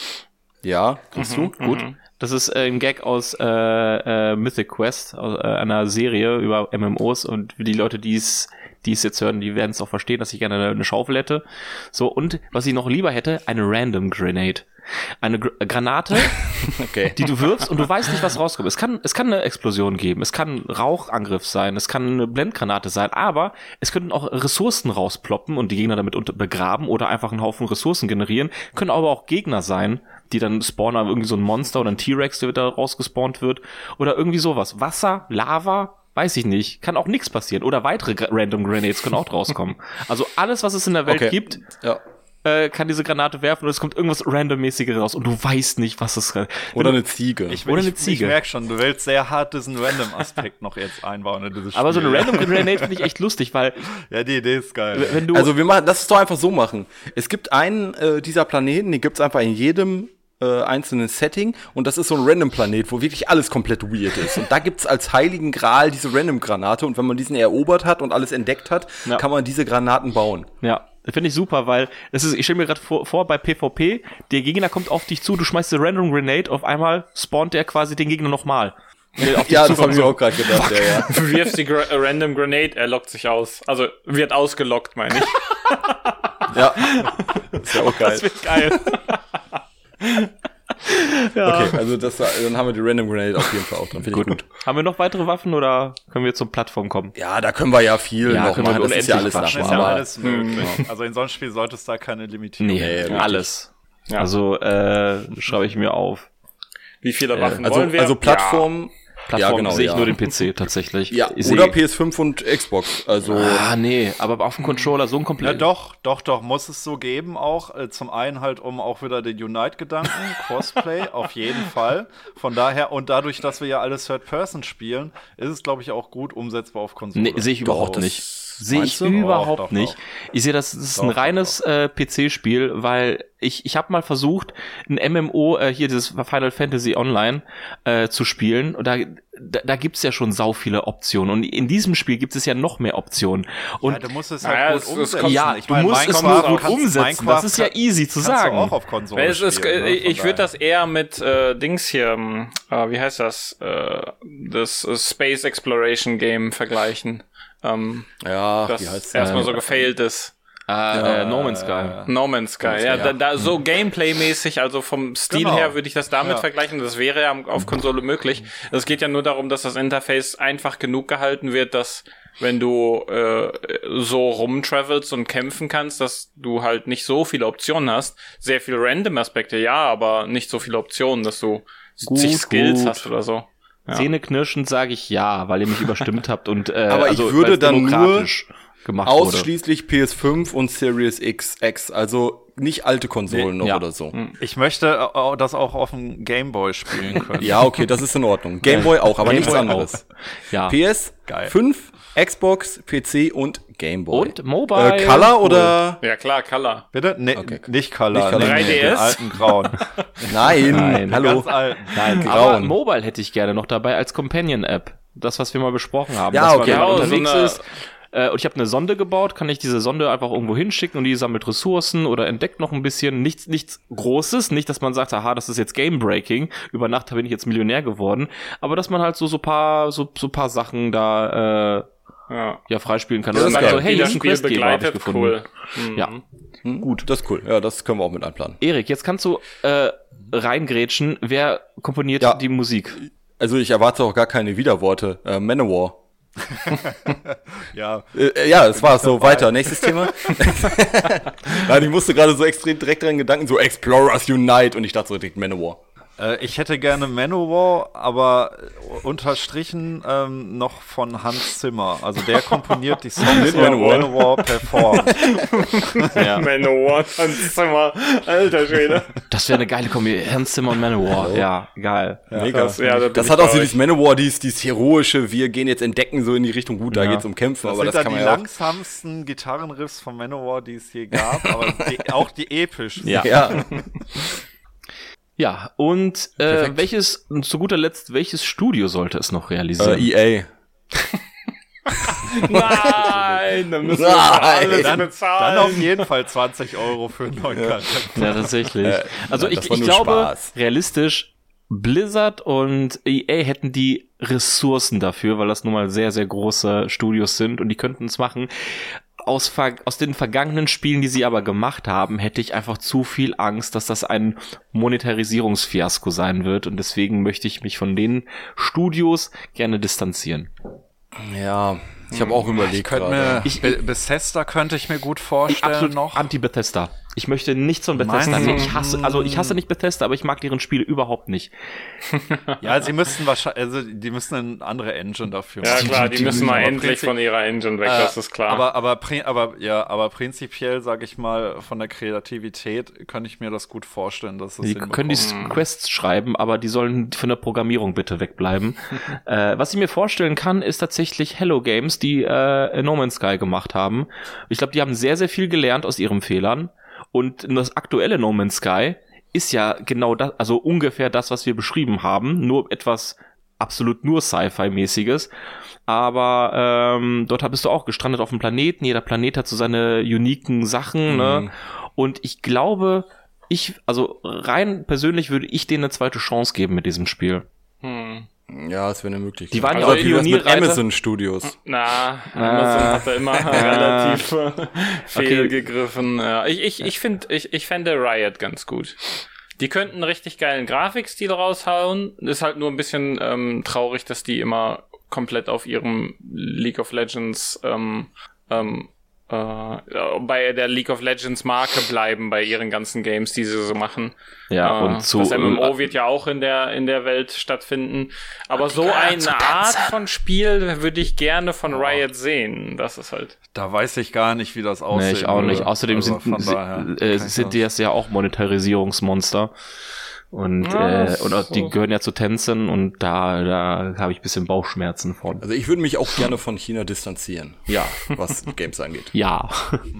Ja, kriegst du? Gut. Das ist äh, ein Gag aus äh, äh, Mythic Quest, aus äh, einer Serie über M M Os und für die Leute, die es die es jetzt hören, die werden es auch verstehen, dass ich gerne eine, eine Schaufel hätte. So, und was ich noch lieber hätte, eine Random Grenade. Eine Gr Granate, Okay. die du wirfst und du weißt nicht, was rauskommt. Es kann, es kann eine Explosion geben, es kann ein Rauchangriff sein, es kann eine Blendgranate sein, aber es könnten auch Ressourcen rausploppen und die Gegner damit unter begraben oder einfach einen Haufen Ressourcen generieren. Können aber auch Gegner sein, die dann spawnen, irgendwie so ein Monster oder ein T-Rex, der da rausgespawnt wird oder irgendwie sowas. Wasser, Lava, weiß ich nicht. Kann auch nichts passieren. Oder weitere Gra Random Grenades können auch rauskommen. Also alles, was es in der Welt Okay. gibt, Ja. äh, kann diese Granate werfen und es kommt irgendwas randommäßiges raus und du weißt nicht, was es ist. Oder eine Ziege. Ich, Oder eine ich, Ziege. Ich merke schon, du willst sehr hart diesen Random-Aspekt noch jetzt einbauen in dieses Spiel. Aber so eine Random Grenade finde ich echt lustig, weil Ja, die Idee ist geil. wenn du Also wir machen, lass es doch einfach so machen. Es gibt einen äh, dieser Planeten, den gibt's einfach in jedem äh, einzelnen Setting und das ist so ein Random-Planet, wo wirklich alles komplett weird ist. Und da gibt's als heiligen Gral diese Random-Granate und wenn man diesen erobert hat und alles entdeckt hat, Ja. kann man diese Granaten bauen. ja, finde ich super, weil es ist, ich stelle mir gerade vor, vor, bei PvP, der Gegner kommt auf dich zu, du schmeißt eine Random Grenade, auf einmal spawnt der quasi den Gegner nochmal. Der auf dich Ja, das zukommt, habe ich mir so. auch gerade gedacht. Ja, ja. Du wirfst die Gra Random Grenade, er lockt sich aus. Also wird ausgelockt, meine ich. ja. Ist ja auch geil. Das wird geil. Okay, also das, dann haben wir die Random Grenade auf jeden Fall auch dran. Finde ich gut. Haben wir noch weitere Waffen oder können wir zur Plattform kommen? Ja, da können wir ja viel Ja, noch können wir machen. Das ist ja unendlich alles quatschen. Das machbar. ist ja Aber alles möglich. Also in so einem Spiel sollte es da keine Limitierung Nee, richtig. alles. Ja. Also äh, schreibe ich mir auf. Wie viele Waffen also, wollen wir? also Plattform, Plattform ja, genau, sehe ich ja. nur den P C tatsächlich. ja, ich oder sehe- P S fünf und Xbox. Also Ah, nee, aber auf dem Controller so ein Ja, komplett. doch, doch, doch, muss es so geben auch. Äh, zum einen halt, um auch wieder den Unite-Gedanken, Crossplay, auf jeden Fall. Von daher, und dadurch, dass wir ja alles Third-Person spielen, ist es, glaube ich, auch gut umsetzbar auf Konsole. Nee, sehe ich überhaupt Doch, nicht. das- Sehe ich meinst du? überhaupt Doch, doch, nicht. doch. Ich sehe, das, das ist Doch, ein doch, reines äh, P C-Spiel, weil ich ich habe mal versucht, ein M M O, äh, hier dieses Final Fantasy Online, äh, zu spielen. Und da, da, da gibt's ja schon sau viele Optionen. Und in diesem Spiel gibt es ja noch mehr Optionen. Und ja, du musst es Naja, halt es- gut es umsetzen. kommt- ja, Ich du meine, musst es Minecraft nur gut kannst- umsetzen. Minecraft Das ist ja easy zu kannst sagen. Du auch auf Konsole Es ist, spielen, ne? ich Von ich würde daher. das eher mit äh, Dings hier, ähm, äh, wie heißt das, äh, das äh, Space Exploration Game vergleichen. Ähm, ja, das wie heißt erstmal das? so gefailt ist. Äh, äh, No Man's Sky. No Man's Sky, ja, da, da so Gameplay-mäßig, also vom Stil Genau. her würde ich das damit Ja. vergleichen, das wäre ja auf Konsole möglich. Es geht ja nur darum, dass das Interface einfach genug gehalten wird, dass wenn du äh, so rumtravelst und kämpfen kannst, dass du halt nicht so viele Optionen hast. Sehr viele Random-Aspekte, ja, aber nicht so viele Optionen, dass du Gut, zig Skills gut. hast oder so. Ja. Zähneknirschend sage ich ja, weil ihr mich überstimmt habt und äh, Aber ich also, würde weil's dann nur demokratisch gemacht wurde. Ausschließlich P S fünf und Series X, X, also nicht alte Konsolen noch Ja. oder so. Ich möchte äh, das auch auf dem Gameboy spielen können. Ja, okay, das ist in Ordnung. Gameboy auch, aber Game nichts Boy anderes. auch. Ja. P S Geil. fünf, Xbox, P C und Gameboy. Und Mobile. Äh, Color Cool. oder? Ja klar, Color. Bitte? Nee, Okay. nicht Color. Nicht Color. nee, drei D S? Den alten Grauen. Nein, Nein, hallo. Ganz alten. Nein, Grauen. aber Mobile hätte ich gerne noch dabei als Companion-App. Das, was wir mal besprochen haben. Ja, dass okay. man, wenn man Ja, so unterwegs eine- ist. Äh, und ich habe eine Sonde gebaut, kann ich diese Sonde einfach irgendwo hinschicken und die sammelt Ressourcen oder entdeckt noch ein bisschen. Nichts, nichts Großes, nicht, dass man sagt, aha, das ist jetzt Game-Breaking. Über Nacht bin ich jetzt Millionär geworden. Aber dass man halt so so paar so so paar Sachen da äh, Ja. ja freispielen kann. Das Oder ist sagt geil. so, hey, hier ist ein Spiel Questgeber, hab ich begleitet, gefunden. cool. Mhm. Ja. Hm, gut, das ist cool. Ja, das können wir auch mit einplanen. Erik, jetzt kannst du äh, reingrätschen. Wer komponiert Ja. die Musik? Also ich erwarte auch gar keine Widerworte. Äh, Manowar. Ja. Äh, ja, es war so. Weiter. Nächstes Thema. Nein, ich musste gerade so extrem direkt dran Gedanken, so Explorers Unite und ich dachte so direkt Manowar. Äh, ich hätte gerne Manowar, aber unterstrichen ähm, noch von Hans Zimmer. Also der komponiert die Songs, Mit die Manowar. Manowar performt. Ja. Manowar, Hans Zimmer, alter Schwede. Das wäre eine geile Kombi. Hans Zimmer und Manowar. Ja, geil. Mega. das- ja, da bin das ich hat bei auch so euch. dieses Manowar, dieses, dieses heroische, wir gehen jetzt entdecken, so in die Richtung, gut, da Ja. geht's um Kämpfen, Das aber sind das dann kann die man ja auch. langsamsten Gitarrenriffs von Manowar, die es je gab, aber die, auch die epischsten. Ja. Ja, Ja, und äh, Perfekt. welches, zu guter Letzt, welches Studio sollte es noch äh, realisieren? E A. Nein, dann müssen wir Nein. alles Dann, bezahlen. dann auf jeden Fall zwanzig Euro für einen neuen Charakter. Ja, tatsächlich. Äh, also nein, ich, das war ich nur glaube, Spaß. realistisch, Blizzard und E A hätten die Ressourcen dafür, weil das nun mal sehr, sehr große Studios sind und die könnten es machen. Aus, ver- aus den vergangenen Spielen, die sie aber gemacht haben, hätte ich einfach zu viel Angst, dass das ein Monetarisierungsfiasko sein wird und deswegen möchte ich mich von den Studios gerne distanzieren. Ja, ich habe auch überlegt Könnte gerade. mir, Ich- Be- Bethesda könnte ich mir gut vorstellen Absolut noch. Anti-Bethesda. Ich möchte nichts von Bethesda. Meinst du? Ich hasse, also ich hasse nicht Bethesda, aber ich mag deren Spiele überhaupt nicht. Ja, sie müssten wahrscheinlich, also die müssen eine andere Engine dafür Ja machen. klar, die müssen mal aber endlich prinzip- von ihrer Engine weg, Äh, das ist klar. Aber, aber, pri- aber, ja, aber prinzipiell, sage ich mal, von der Kreativität kann ich mir das gut vorstellen, dass es Die können die hinbekommt. Quests schreiben, aber die sollen von der Programmierung bitte wegbleiben. äh, was ich mir vorstellen kann, ist tatsächlich Hello Games, die äh, No Man's Sky gemacht haben. Ich glaube, die haben sehr, sehr viel gelernt aus ihren Fehlern. Und das aktuelle No Man's Sky ist ja genau das, also ungefähr das, was wir beschrieben haben, nur etwas absolut nur Sci-Fi-mäßiges. Aber ähm, dort bist du auch gestrandet auf dem Planeten. Jeder Planet hat so seine uniken Sachen, ne? Und ich glaube, ich, also rein persönlich würde ich denen eine zweite Chance geben mit diesem Spiel. Hm. Ja, es wäre eine Möglichkeit. Die waren ja also, auch wie wär's mit Pionierreiter. Amazon Studios. Na, Amazon hat da immer relativ äh, fehlgegriffen. Ja, ich ich, ich finde, ich, ich fände Riot ganz gut. Die könnten einen richtig geilen Grafikstil raushauen. Ist halt nur ein bisschen ähm, traurig, dass die immer komplett auf ihrem League of Legends ähm, ähm, äh, bei der League of Legends Marke bleiben, bei ihren ganzen Games, die sie so machen. Ja, äh, und zu das M M O wird ja auch in der in der Welt stattfinden. Aber so eine Art von Spiel würde ich gerne von Riot sehen. Das ist halt. Da weiß ich gar nicht, wie das aussieht. Nee, ich auch nicht. Außerdem also sind, von daher äh, kann ich sind die das- das ja auch Monetarisierungsmonster. Und, Ja, äh, und auch, die so. gehören ja zu Tencent und da, da habe ich ein bisschen Bauchschmerzen von. Also ich würde mich auch gerne von China distanzieren, Ja. was Games angeht. Ja.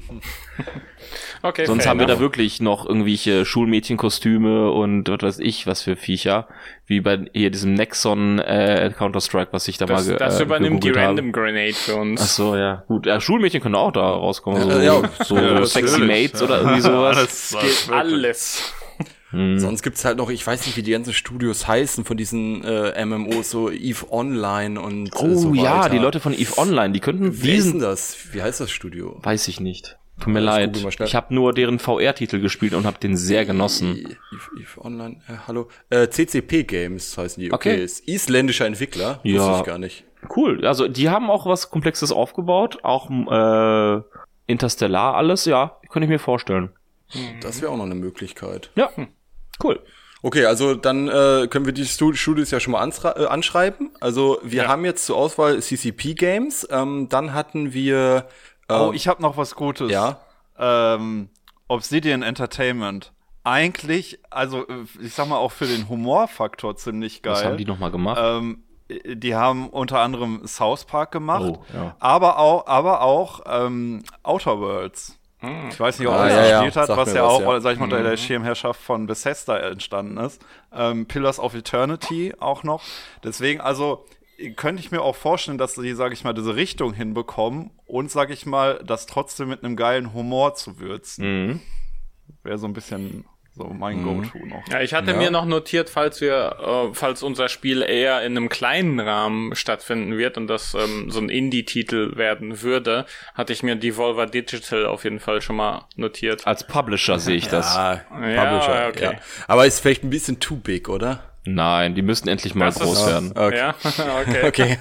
Okay, Sonst fair haben wir da enough. wirklich noch irgendwelche Schulmädchenkostüme und was weiß ich, was für Viecher. Wie bei hier diesem Nexon äh, Counter-Strike, was ich da Das, mal ge das äh, übernimmt die gegoogelt habe. Random Grenade für uns. Ach so, ja. Gut, ja, Schulmädchen können auch da rauskommen. So, Ja, ja. so Ja, Sexy natürlich. Mates oder irgendwie sowas. Alles, Geht alles. Hm. Sonst gibt's halt noch, ich weiß nicht, wie die ganzen Studios heißen von diesen äh, M M Os, so EVE Online und äh, Oh so weiter. ja, die Leute von EVE Online, die könnten Wer ist denn diesen... das? Wie heißt das Studio? Weiß ich nicht. Tut mir Ja, ich leid. google mal schnell. Ich habe nur deren V R-Titel gespielt und habe den sehr genossen. EVE, EVE Online, äh, hallo. Äh, C C P Games heißen die, okay. Okay. Ist isländischer Entwickler, Ja. wusste ich gar nicht. Cool. Also die haben auch was Komplexes aufgebaut. Auch äh, Interstellar alles, ja. Könnte ich mir vorstellen. Das wäre auch noch eine Möglichkeit. Ja, cool. Okay, also dann äh, können wir die Stu- Studios ja schon mal ansra- äh, anschreiben. Also wir Ja. haben jetzt zur Auswahl C C P Games, ähm, dann hatten wir äh, Oh, ich habe noch was Gutes. ja. Ähm, Obsidian Entertainment. Eigentlich, also äh, ich sag mal auch für den Humorfaktor ziemlich geil. Was haben die nochmal gemacht? Ähm, die haben unter anderem South Park gemacht, Oh, ja. aber auch, aber auch ähm, Outer Worlds. Ich weiß nicht, ob Ah, ihr das ja, ja. gespielt habt, Sag was mir ja was, auch, ja. sag ich mal, unter der Schirmherrschaft von Bethesda entstanden ist. Ähm, Pillars of Eternity auch noch. Deswegen, also könnte ich mir auch vorstellen, dass die, sag ich mal, diese Richtung hinbekommen und, sag ich mal, das trotzdem mit einem geilen Humor zu würzen. Mhm. Wäre so ein bisschen so mein Go-To noch. Ja, ich hatte Ja. mir noch notiert, falls wir, äh, falls unser Spiel eher in einem kleinen Rahmen stattfinden wird und das ähm, so ein Indie-Titel werden würde, hatte ich mir Devolver Digital auf jeden Fall schon mal notiert. Als Publisher sehe ich das. Ah, Ja, Publisher, okay. ja. Aber ist vielleicht ein bisschen too big, oder? Nein, die müssten endlich mal Das ist- groß werden. Okay. Ja, okay. Okay.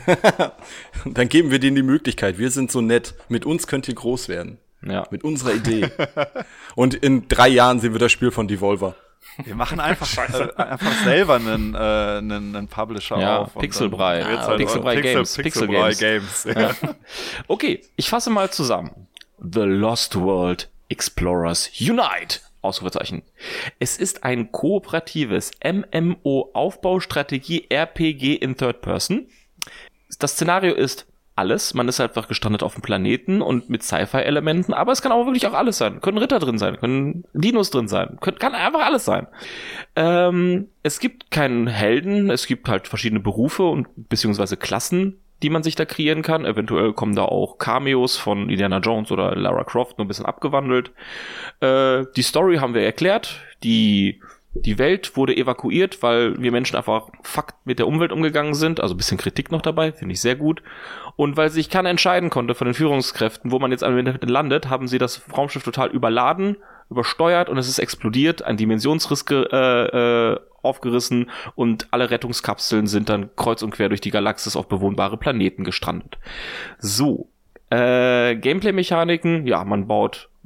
Dann geben wir denen die Möglichkeit. Wir sind so nett. Mit uns könnt ihr groß werden. Ja. Mit unserer Idee. Und in drei Jahren sehen wir das Spiel von Devolver. Wir machen einfach, äh, einfach selber einen, äh, einen, einen Publisher Ja, auf. und Pixelbrei. dann wird's Ah, halt Pixelbrei Pixel- Games, Pixelbrei Pixel Games. Ja. Okay, ich fasse mal zusammen. The Lost World Explorers Unite. Ausrufezeichen. Es ist ein kooperatives M M O-Aufbaustrategie-R P G in Third Person. Das Szenario ist alles. Man ist einfach gestrandet auf dem Planeten und mit Sci-Fi-Elementen, aber es kann auch wirklich auch alles sein. Können Ritter drin sein, können Dinos drin sein, können, kann einfach alles sein. Ähm, es gibt keinen Helden, es gibt halt verschiedene Berufe und beziehungsweise Klassen, die man sich da kreieren kann. Eventuell kommen da auch Cameos von Indiana Jones oder Lara Croft, nur ein bisschen abgewandelt. Äh, die Story haben wir erklärt. Die Die Welt wurde evakuiert, weil wir Menschen einfach fuck mit der Umwelt umgegangen sind. Also ein bisschen Kritik noch dabei, finde ich sehr gut. Und weil sich keiner entscheiden konnte von den Führungskräften, wo man jetzt am Ende landet, haben sie das Raumschiff total überladen, übersteuert und es ist explodiert, ein Dimensionsriss ge- äh, äh, aufgerissen und alle Rettungskapseln sind dann kreuz und quer durch die Galaxis auf bewohnbare Planeten gestrandet. So, äh, Gameplay-Mechaniken, ja, man baut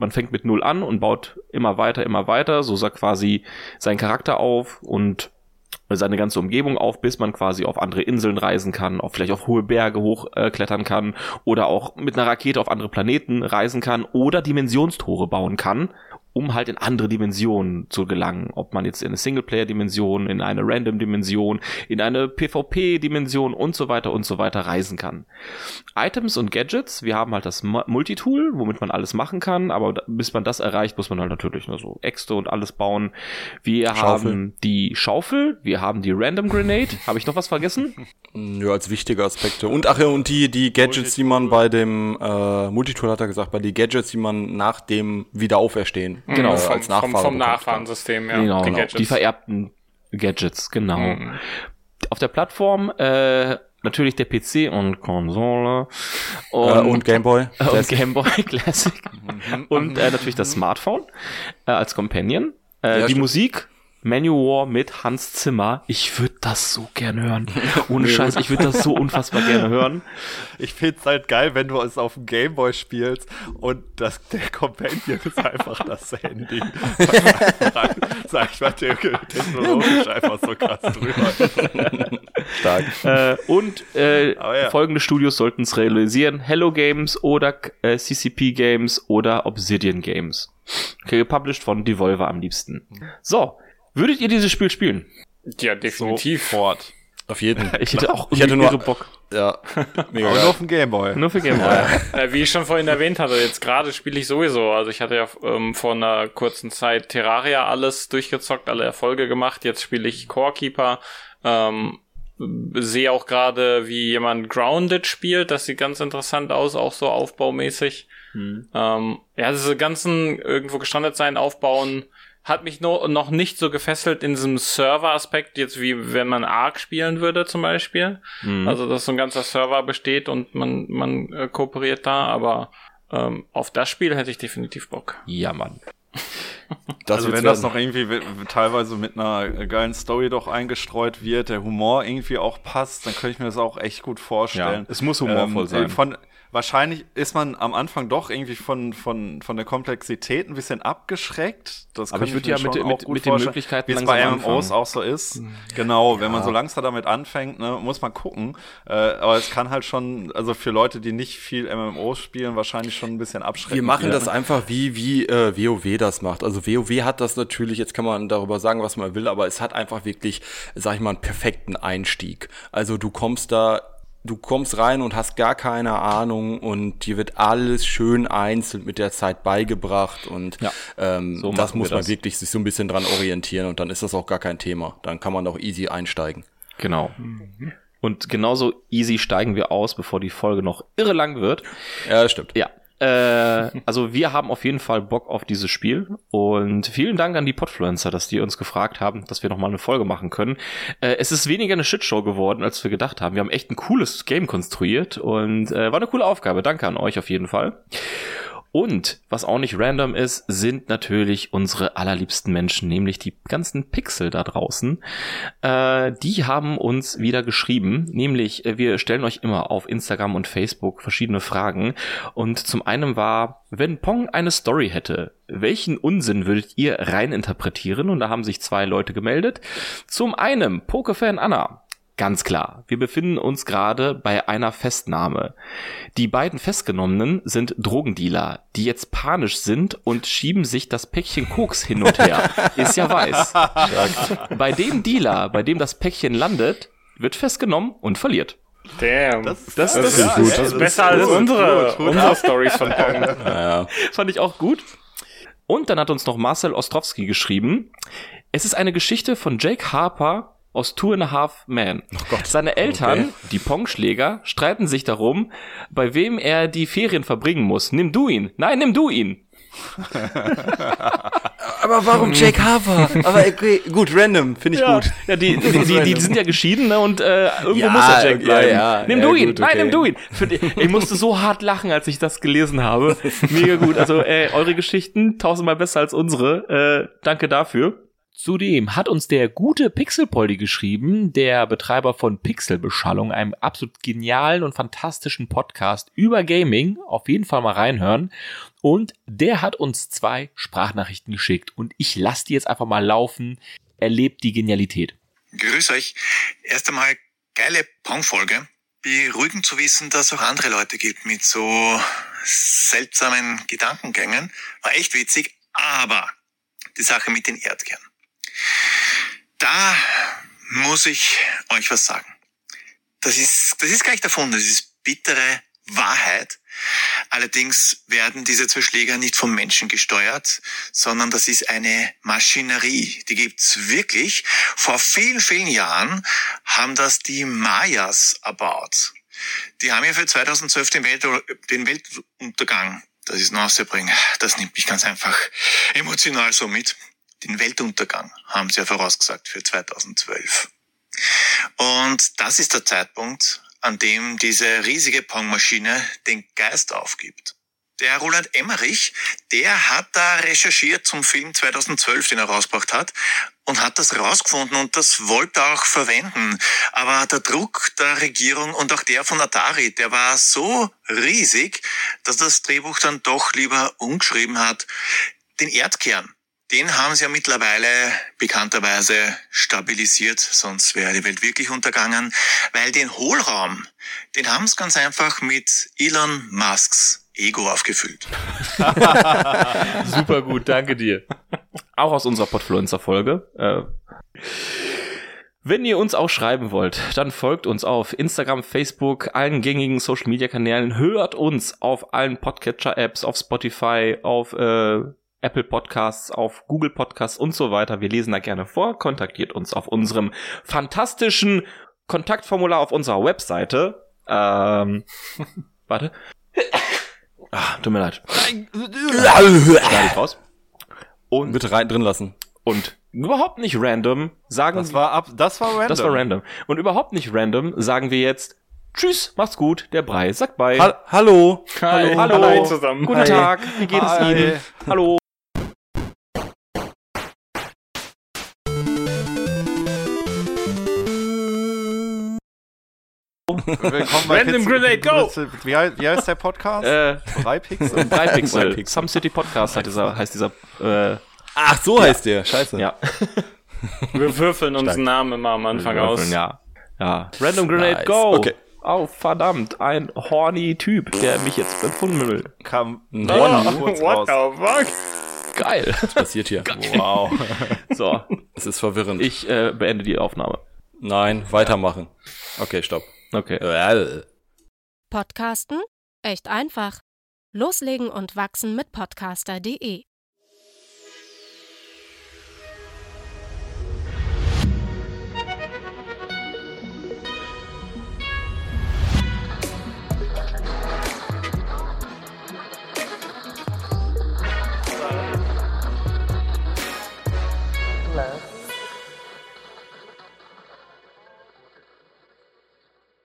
man fängt mit null an und baut immer weiter, immer weiter, so sagt quasi seinen Charakter auf und seine ganze Umgebung auf, bis man quasi auf andere Inseln reisen kann, auf vielleicht auf hohe Berge hochklettern äh, kann oder auch mit einer Rakete auf andere Planeten reisen kann oder Dimensionstore bauen kann, um halt in andere Dimensionen zu gelangen. Ob man jetzt in eine Singleplayer-Dimension, in eine Random-Dimension, in eine PvP-Dimension und so weiter und so weiter reisen kann. Items und Gadgets, wir haben halt das Multitool, womit man alles machen kann, aber bis man das erreicht, muss man halt natürlich nur so Äxte und alles bauen. Wir Schaufel. haben die Schaufel, wir haben die Random Grenade. Habe ich noch was vergessen? Ja, als wichtige Aspekte. Und ach ja, und die, die Gadgets, die man bei dem äh, Multitool, hat er gesagt, bei die Gadgets, die man nach dem Wiederauferstehen Genau, äh, vom, als Nachfahre vom, vom bekommt. Nachfahrensystem, ja. Genau, die, genau. Die vererbten Gadgets, genau. Mhm. Auf der Plattform äh, natürlich der P C und Konsole und, äh, und Gameboy und Gameboy Classic und äh, natürlich das Smartphone äh, als Companion. Äh, ja, die stimmt. Musik Manowar mit Hans Zimmer. Ich würde das so gerne hören. Ohne Scheiß, ich würde das so unfassbar gerne hören. Ich find's halt geil, wenn du es auf dem Gameboy spielst und das, der Companion ist einfach das Handy. Sag ich mal, technologisch einfach so krass drüber. Stark. Äh, und äh, ja. folgende Studios sollten es realisieren. Hello Games oder äh, C C P Games oder Obsidian Games. Okay, gepublished von Devolver am liebsten. So, würdet ihr dieses Spiel spielen? Ja, definitiv. Sofort. Auf jeden Fall. Ich hätte auch Ich hätte nur Bock. Ja, mega Aber geil. nur auf dem Gameboy. Nur für Gameboy. Äh, wie ich schon vorhin erwähnt hatte, jetzt gerade spiele ich sowieso. Also ich hatte ja ähm, vor einer kurzen Zeit Terraria alles durchgezockt, alle Erfolge gemacht. Jetzt spiele ich Core Keeper. Ähm, sehe auch gerade, wie jemand Grounded spielt. Das sieht ganz interessant aus, auch so aufbaumäßig. Hm. Ähm, ja, diese ganzen irgendwo gestrandet sein, aufbauen, hat mich no, noch nicht so gefesselt in diesem Server-Aspekt, jetzt wie wenn man Ark spielen würde zum Beispiel. Mhm. Also, dass so ein ganzer Server besteht und man, man äh, kooperiert da, aber ähm, auf das Spiel hätte ich definitiv Bock. Ja, Mann. Das also wenn das noch irgendwie w- teilweise mit einer geilen Story doch eingestreut wird, der Humor irgendwie auch passt, dann könnte ich mir das auch echt gut vorstellen. Ja, es muss humorvoll ähm, sein. Von, wahrscheinlich ist man am Anfang doch irgendwie von, von, von der Komplexität ein bisschen abgeschreckt. Das Aber ich würde mir ja schon mit, auch mit, gut mit den vorstellen, Möglichkeiten wie es langsam bei M M Os anfangen. auch so ist. Genau, wenn man so langsam damit anfängt, ne, muss man gucken. Äh, aber es kann halt schon, also für Leute, die nicht viel M M Os spielen, wahrscheinlich schon ein bisschen abschrecken. Wir machen werden. das einfach wie, wie äh, WoW das macht. Also WoW hat das natürlich, jetzt kann man darüber sagen, was man will, aber es hat einfach wirklich, sag ich mal, einen perfekten Einstieg. Also du kommst da Du kommst rein und hast gar keine Ahnung und dir wird alles schön einzeln mit der Zeit beigebracht und Ja, ähm, so das machen muss wir man das. wirklich sich so ein bisschen dran orientieren und dann ist das auch gar kein Thema. Dann kann man auch easy einsteigen. Genau. Und genauso easy steigen wir aus, bevor die Folge noch irre lang wird. Ja, das stimmt. Ja. Äh, also wir haben auf jeden Fall Bock auf dieses Spiel und vielen Dank an die Podfluencer, dass die uns gefragt haben, dass wir nochmal eine Folge machen können. Äh, es ist weniger eine Shitshow geworden, als wir gedacht haben. Wir haben echt ein cooles Game konstruiert und äh, war eine coole Aufgabe. Danke an euch auf jeden Fall. Und was auch nicht random ist, sind natürlich unsere allerliebsten Menschen, nämlich die ganzen Pixel da draußen. Äh, die haben uns wieder geschrieben, nämlich äh, wir stellen euch immer auf Instagram und Facebook verschiedene Fragen. Und zum einen war, wenn Pong eine Story hätte, welchen Unsinn würdet ihr reininterpretieren? Und da haben sich zwei Leute gemeldet. Zum einen Pokefan Anna. Ganz klar, wir befinden uns gerade bei einer Festnahme. Die beiden Festgenommenen sind Drogendealer, die jetzt panisch sind und schieben sich das Päckchen Koks hin und her. Ist ja weiß. Bei dem Dealer, bei dem das Päckchen landet, wird festgenommen und verliert. Damn. Das, Das- das, das ja, ist gut. ey, Das ist besser als gut, unsere, gut, gut. unsere Stories von Pong. Ja, Fand ich auch gut. Und dann hat uns noch Marcel Ostrowski geschrieben, es ist eine Geschichte von Jake Harper aus Two and a Half Men. Oh Gott. Seine Eltern, Okay. die Pongschläger, streiten sich darum, bei wem er die Ferien verbringen muss. Nimm du ihn. Nein, nimm du ihn. aber warum Jake Harper? Aber okay, gut, random, finde ich ja, gut. Ja, die, die, die, die sind ja geschieden, ne? Und äh, irgendwo Ja, muss der Jack ja, bleiben. ja, nimm ja, du ihn. gut, Nein, okay. nimm du ihn. Für die, ich musste so hart lachen, als ich das gelesen habe. Mega gut. Also äh, eure Geschichten tausendmal besser als unsere. Äh, danke dafür. Zudem hat uns der gute Pixelpoldi geschrieben, der Betreiber von Pixelbeschallung, einem absolut genialen und fantastischen Podcast über Gaming. Auf jeden Fall mal reinhören. Und der hat uns zwei Sprachnachrichten geschickt. Und ich lasse die jetzt einfach mal laufen. Erlebt die Genialität. Grüß euch. Erst einmal geile Pong-Folge. Beruhigend zu wissen, dass es auch andere Leute gibt mit so seltsamen Gedankengängen. War echt witzig. Aber die Sache mit den Erdkernen. Da muss ich euch was sagen. Das ist, das ist gar nicht erfunden, das ist bittere Wahrheit. Allerdings werden diese zwei Schläger nicht vom Menschen gesteuert, sondern das ist eine Maschinerie. Die gibt's wirklich. Vor vielen, vielen Jahren haben das die Mayas erbaut. Die haben ja für zweitausendzwölf den, Welt, den Weltuntergang, das ist noch auszubringen, das nimmt mich ganz einfach emotional so mit. Den Weltuntergang haben sie ja vorausgesagt für zweitausendzwölf. Und das ist der Zeitpunkt, an dem diese riesige Pongmaschine den Geist aufgibt. Der Roland Emmerich, der hat da recherchiert zum Film zweitausendzwölf, den er rausgebracht hat, und hat das rausgefunden und das wollte er auch verwenden. Aber der Druck der Regierung und auch der von Atari, der war so riesig, dass das Drehbuch dann doch lieber umgeschrieben hat. Den Erdkern, den haben sie ja mittlerweile bekannterweise stabilisiert, sonst wäre die Welt wirklich untergangen, weil den Hohlraum, den haben sie ganz einfach mit Elon Musks Ego aufgefüllt. Super gut, danke dir. Auch aus unserer Podfluencer-Folge. Äh, wenn ihr uns auch schreiben wollt, dann folgt uns auf Instagram, Facebook, allen gängigen Social-Media-Kanälen, hört uns auf allen Podcatcher-Apps, auf Spotify, auf äh, Apple Podcasts, auf Google Podcasts und so weiter. Wir lesen da gerne vor. Kontaktiert uns auf unserem fantastischen Kontaktformular auf unserer Webseite. Ähm, warte. Ah, tut mir leid. Schneid ich raus. Und bitte rein drin lassen. Und überhaupt nicht random sagen Das war ab, das war random. Das war random. Und überhaupt nicht random sagen wir jetzt Tschüss, macht's gut, der Brei sagt bye. Ha- Hallo. Hi. Hallo. Hallo zusammen. Guten Hi. Tag, wie geht es Hi. Ihnen? Hallo. Willkommen bei Random Kids- Grenade, go! Wie heißt, wie heißt der Podcast? Äh, Drei Pixel. drei Pixel. Drei Pixel. Some City Podcast heißt dieser, heißt dieser äh, Ach, so heißt der. Scheiße. ja. Wir würfeln uns Stark. einen Namen immer am Anfang aus. Ja. Ja. Random Grenade, Nice. go! Okay. Oh, verdammt, ein horny Typ, der mich jetzt befunden will. Kam Oh, noch kurz What raus. the fuck? Geil. Was passiert hier? Wow. So, Es ist verwirrend. ich äh, beende die Aufnahme. Nein, weitermachen. Okay, stopp. Okay. Äh, Podcasten? Echt einfach. Loslegen und wachsen mit podcaster punkt de